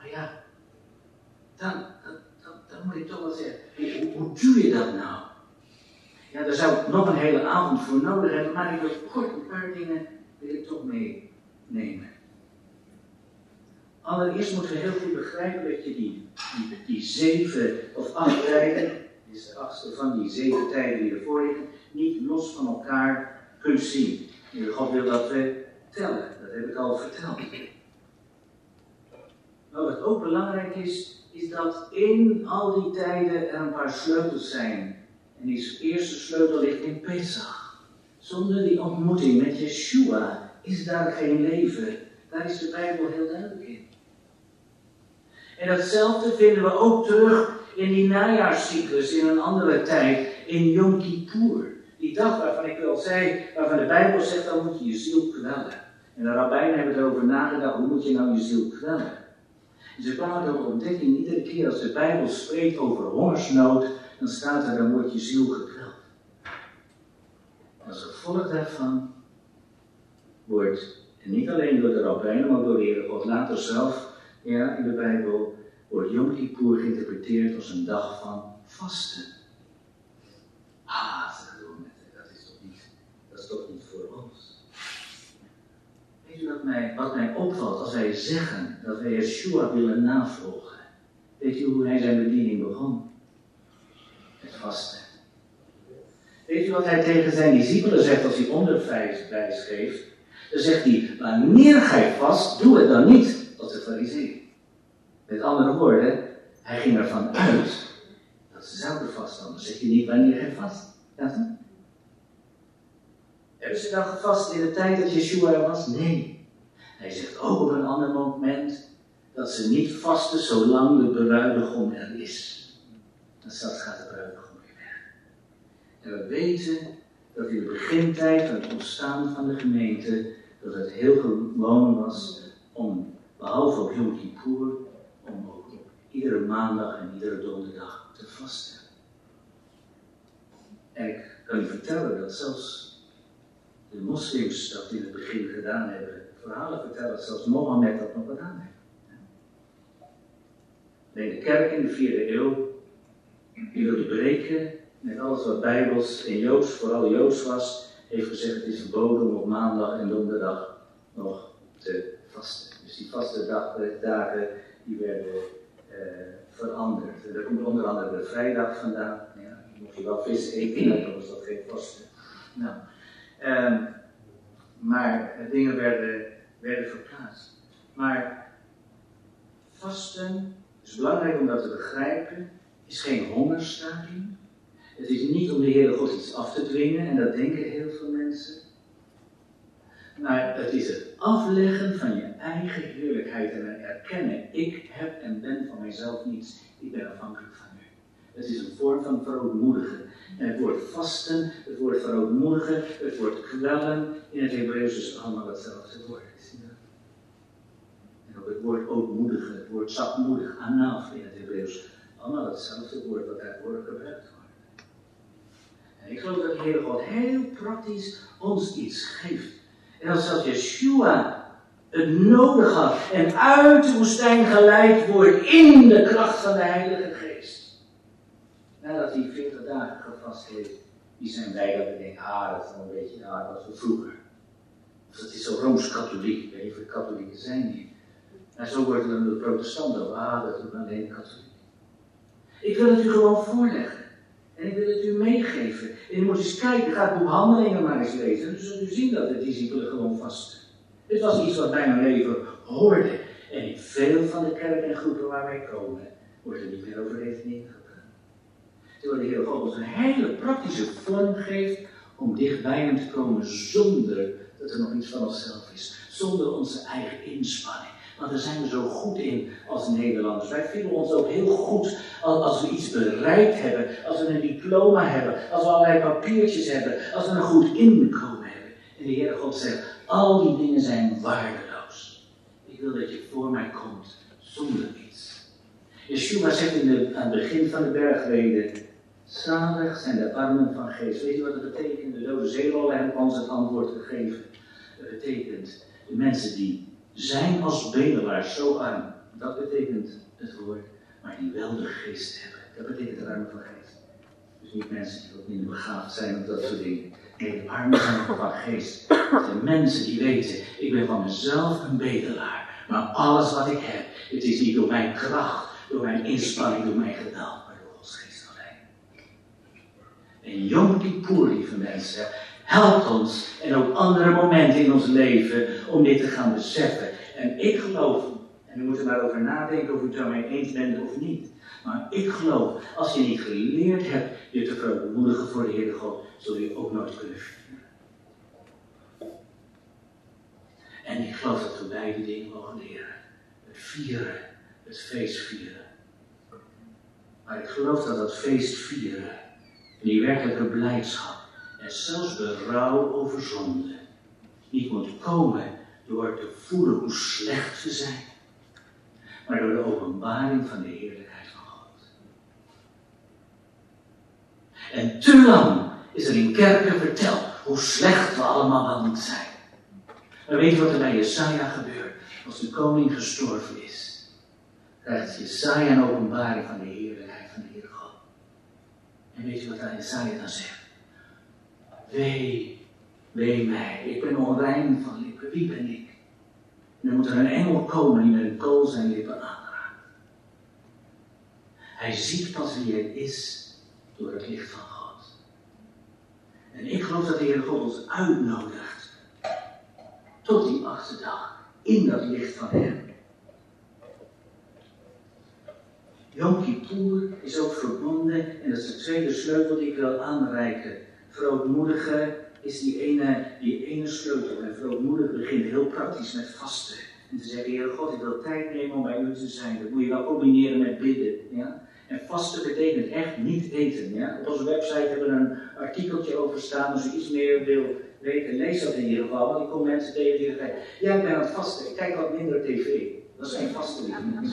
Maar ja, dan, dan, dan, dan moet ik toch wel zeggen, hoe, hoe doe je dat nou? Ja, daar zou ik nog een hele avond voor nodig hebben, maar ik wil kort een paar dingen wil ik toch meenemen. Allereerst moeten we heel goed begrijpen dat je die, die, die zeven of acht tijden, dit is de achtste van die zeven tijden die ervoor liggen, niet los van elkaar kunt zien. God wil dat we tellen, dat heb ik al verteld. Maar wat ook belangrijk is, is dat in al die tijden er een paar sleutels zijn. En die eerste sleutel ligt in Pesach. Zonder die ontmoeting met Yeshua is daar geen leven. Daar is de Bijbel heel duidelijk in. En datzelfde vinden we ook terug in die najaarscyclus, in een andere tijd, in Yom Kippur. Die dag waarvan ik al zei, waarvan de Bijbel zegt, dan moet je je ziel kwellen. En de rabbijnen hebben erover nagedacht, hoe moet je nou je ziel kwellen? En ze kwamen tot ontdekking, iedere keer als de Bijbel spreekt over hongersnood, dan staat er, dan wordt je ziel gekweld. En als gevolg daarvan wordt, en niet alleen door de rabbijnen, maar door de Heere God later zelf, ja, in de Bijbel, wordt Yom Kippur geïnterpreteerd als een dag van vasten. Ah, dat is toch niet, dat is toch niet voor ons. Weet u wat mij, wat mij opvalt als wij zeggen dat wij Yeshua willen navolgen? Weet u hoe hij zijn bediening begon? Het vasten. Weet u wat hij tegen zijn discipelen zegt als hij onderwijs geeft? Dan zegt hij, wanneer gij vast, doe het dan niet als de farizeeën. Met andere woorden, hij ging ervan uit dat ze zouden vasten. Dan zeg je niet wanneer gij vast. Ja, toch? Hebben ze dan gevast in de tijd dat Yeshua er was? Nee. Hij zegt ook op een ander moment dat ze niet vasten zolang de bruidegom er is. Dan gaat de bruidegom weer weg. En we weten dat in de begintijd van het ontstaan van de gemeente, dat het heel gewoon was om, behalve op Yom Kippur, om ook op iedere maandag en iedere donderdag te vasten. En ik kan u vertellen dat zelfs de moslims dat in het begin gedaan hebben. Verhalen vertellen dat zelfs Mohammed dat nog gedaan heeft. Nee, de kerk in de vierde eeuw, die wilde breken met alles wat bijbels en joods, vooral joods was, heeft gezegd het is verboden om op maandag en donderdag nog te vasten. Dus die vaste dagen die werden uh, veranderd. En daar komt onder andere de vrijdag vandaan. Ja, dan mocht je wel vis eten, dan was dat geen vasten. Nou, um, maar uh, dingen werden, werden verplaatst. Maar vasten is belangrijk om dat te begrijpen, is geen hongerstaking. Het is niet om de Heere God iets af te dwingen, en dat denken heel veel mensen. Maar het is het afleggen van je eigen heerlijkheid en het erkennen, ik heb en ben van mijzelf niets, ik ben afhankelijk van u. Het is een vorm van verootmoedigen. En het woord vasten, het woord verootmoedigen, het woord kwellen, in het Hebreeuws is allemaal hetzelfde woord. En ook het woord ootmoedigen, het woord zachtmoedig, anaf in het Hebreeuws, allemaal hetzelfde woord wat daarvoor gebruikt wordt. En ik geloof dat de Heere God heel praktisch ons iets geeft. En als zelfs Yeshua het nodig had en uit de woestijn geleid wordt in de kracht van de Heilige Geest. Nadat hij veertig dagen gevast heeft, die zijn wij dat we denken, ah, dat is wel een beetje ah, wat we vroeger. Of dat is zo Rooms-katholiek, ik weet niet of de katholieken zijn hier. En zo wordt het dan door de protestanten, ah, dat doen alleen de katholieken. Ik wil het u gewoon voorleggen. En ik wil het u meegeven. En u moet eens kijken, ga het boek Handelingen maar eens lezen. Dan zult u zien dat de discipelen gewoon vasten. Dit was iets wat bij mijn leven hoorde. En in veel van de kerken en groepen waar wij komen, wordt er niet meer over deze dingen gepraat. Terwijl de Heer God ons een hele praktische vorm geeft om dicht bij hem te komen zonder dat er nog iets van onszelf is. Zonder onze eigen inspanning. Want daar zijn we zo goed in als Nederlanders. Wij vinden ons ook heel goed als we iets bereikt hebben. Als we een diploma hebben. Als we allerlei papiertjes hebben. Als we een goed inkomen hebben. En de Heere God zegt, al die dingen zijn waardeloos. Ik wil dat je voor mij komt zonder iets. Yeshua zegt in de, aan het begin van de bergreden, zalig zijn de armen van geest. Weet je wat dat betekent? De dode zeerollen hebben ons het antwoord gegeven. Dat betekent de mensen die zijn als bedelaars zo arm, Dat betekent het woord, maar die wel de geest hebben. Dat betekent ruimte van geest. Dus niet mensen die wat minder begaafd zijn of dat soort dingen. Nee, de armen zijn van geest. Het zijn mensen die weten, ik ben van mezelf een bedelaar. Maar alles wat ik heb, het is niet door mijn kracht, door mijn inspanning, door mijn geduld, maar door Gods geest alleen. En Yom Kippur, lieve mensen, helpt ons en ook andere momenten in ons leven om dit te gaan beseffen. En ik geloof, en u moet er maar over nadenken of u het daarmee eens bent of niet. Maar ik geloof, als je niet geleerd hebt je te verootmoedigen voor de Heere God, zul je ook nooit kunnen vieren. En ik geloof dat we beide dingen mogen leren. Het vieren, het feest vieren. Maar ik geloof dat dat feest vieren, die werkelijke blijdschap en zelfs berouw over zonde, niet moet komen door te voelen hoe slecht we zijn, maar door de openbaring van de heerlijkheid van God. En te lang is er in kerken verteld hoe slecht we allemaal wel niet zijn. Maar weet je wat er bij Jesaja gebeurt als de koning gestorven is? Krijgt Jesaja een openbaring van de heerlijkheid van de Heere God. En weet je wat dan Jesaja dan zegt? Wee, wee mij, ik ben onrein van lippen, wie ben ik? En dan moet er een engel komen die met een kool zijn lippen aanraakt. Hij ziet pas wie hij is door het licht van God. En ik geloof dat de Heer God ons uitnodigt tot die achtste dag in dat licht van hem. Yom Kippur is ook verbonden, en dat is de tweede sleutel die ik wil aanreiken. Verootmoedigen is die ene, die ene sleutel. En verootmoedigen begint heel praktisch met vasten. En te zeggen, Heer God, ik wil tijd nemen om bij u te zijn. Dat moet je wel combineren met bidden. Ja? En vasten betekent echt niet eten. Ja? Op onze website hebben we een artikeltje over staan. Als u iets meer wil weten, lees dat in ieder geval. Want ik kom mensen tegen die zeggen, ja, ik ben aan het vasten. Ik kijk wat minder tv. Dat is geen vasten.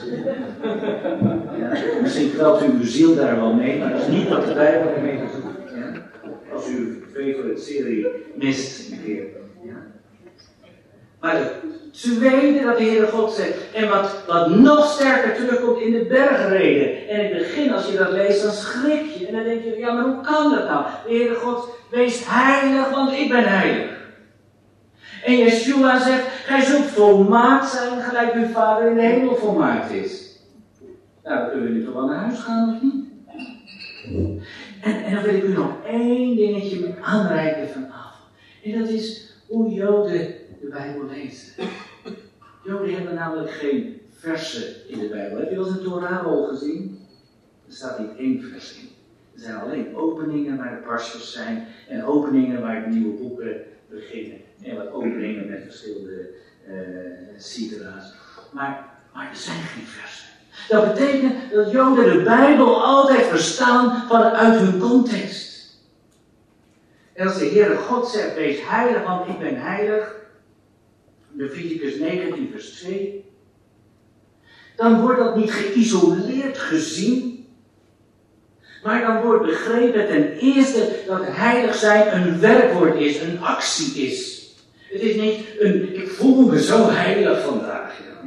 Ja, misschien kwelt u uw ziel daar wel mee, maar dat is niet wat de Bijbel ermee te doen. Ja? Als u uw favorite serie mist een keer. Ja? Maar het tweede dat de Heere God zegt, en wat, wat nog sterker terugkomt in de bergreden. En in het begin, als je dat leest, dan schrik je. En dan denk je, ja, maar hoe kan dat nou? De Heere God, wees heilig, want ik ben heilig. En Yeshua zegt, gij zult volmaakt zijn, gelijk uw Vader in de hemel volmaakt is. Nou, dan kunnen we nu toch wel naar huis gaan, of niet? En, en dan wil ik u nog één dingetje aanreiken vanavond. En dat is hoe Joden de Bijbel lezen. Joden hebben namelijk geen versen in de Bijbel. Heb je wel eens een Torahrol gezien? Er staat niet één vers in. Er zijn alleen openingen waar de parsers zijn en openingen waar de nieuwe boeken beginnen. En wat openingen met verschillende uh, sidera's. Maar, maar er zijn geen versen. Dat betekent dat Joden de Bijbel altijd verstaan vanuit hun context. En als de Heere God zegt, wees heilig, want ik ben heilig. Leviticus negentien vers twee. Dan wordt dat niet geïsoleerd gezien. Maar dan wordt begrepen ten eerste dat heilig zijn een werkwoord is, een actie is. Het is niet een, ik voel me zo heilig vandaag. Ja.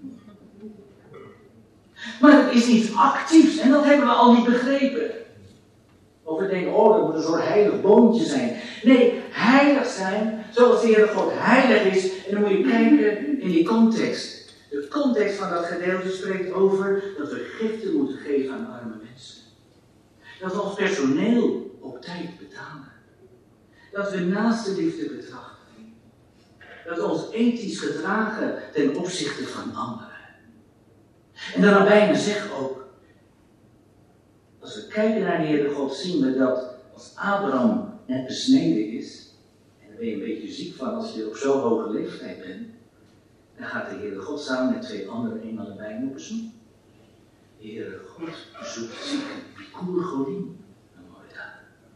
Maar het is iets actiefs en dat hebben we al niet begrepen. Of we denken, oh, dat moet een soort heilig boontje zijn. Nee, heilig zijn, zoals de Heere God heilig is. En dan moet je kijken in die context. De context van dat gedeelte spreekt over dat we giften moeten geven aan arme mensen. Dat we ons personeel op tijd betalen. Dat we naastenliefde betrachten. Dat we ons ethisch gedragen ten opzichte van anderen. En dan daarbij zeg ook, als we kijken naar de Heere God, zien we dat als Abraham net besneden is, en daar ben je een beetje ziek van als je op zo'n hoge leeftijd bent, dan gaat de Heere God samen met twee andere engelen bij hem op bezoek. De Heere God bezoekt zieken, Bikur Godim. Een mooie dag.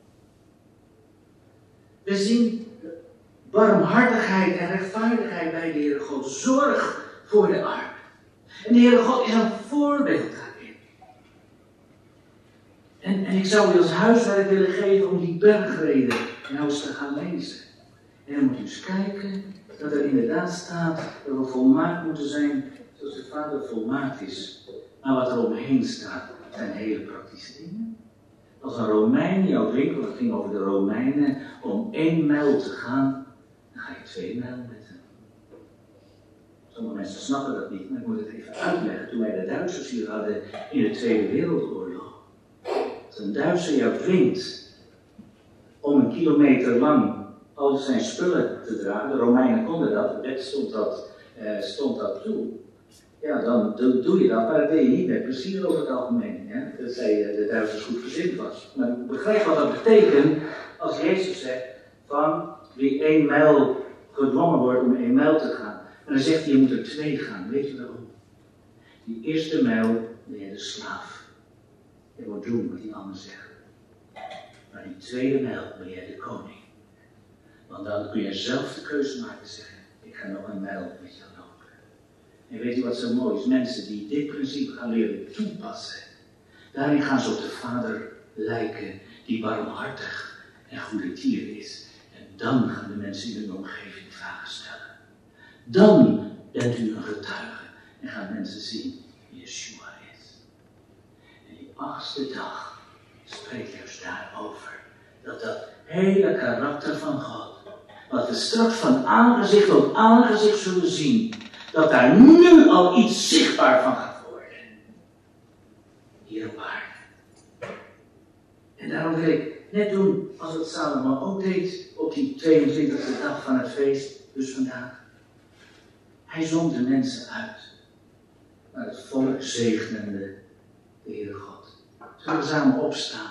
We zien barmhartigheid en rechtvaardigheid bij de Heere God. Zorg voor de armen. En de Heere God is een voorbeeld daarin. En, en ik zou u als huiswerk willen geven om die bergreden nou eens te gaan lezen. En dan moet u eens kijken dat er inderdaad staat dat we volmaakt moeten zijn zoals de Vader volmaakt is. Maar wat er omheen staat, zijn hele praktische dingen. Als een Romein jou winkel, dat ging over de Romeinen, om één mijl te gaan, dan ga je twee mijl met hem. Sommige mensen snappen dat niet, maar ik moet het even uitleggen. Toen wij de Duitsers hier hadden in de Tweede Wereldoorlog. Als een Duitser jou dwingt om een kilometer lang al zijn spullen te dragen, de Romeinen konden dat, de wet stond dat, eh, stond dat toe. Ja, dan doe, doe je dat, maar dat deed je niet met plezier over het algemeen. Hè? Dat zei de Duitsers goed gezind was. Maar ik begrijp wat dat betekent als Jezus zegt van wie één mijl gedwongen wordt om één mijl te gaan. En dan zegt hij, je moet er twee gaan. Weet je waarom? Die eerste mijl ben je de slaaf. Je moet doen wat die ander zegt. Maar die tweede mijl ben jij de koning. Want dan kun je zelf de keuze maken en zeggen, ik ga nog een mijl met jou lopen. En weet je wat zo mooi is? Mensen die dit principe gaan leren toepassen, daarin gaan ze op de Vader lijken, die barmhartig en goedertier is. En dan gaan de mensen in hun omgeving vragen stellen. Dan bent u een getuige en gaan mensen zien wie Yeshua is. En die achtste dag spreekt juist daarover. Dat dat hele karakter van God, wat we straks van aangezicht tot aangezicht zullen zien, dat daar nu al iets zichtbaar van gaat worden. Hier op aarde. En daarom wil ik net doen als het Salomo ook deed op die tweeëntwintigste dag van het feest, dus vandaag. Hij zond de mensen uit, maar het volk zegenende de Heere God. Zullen we samen opstaan?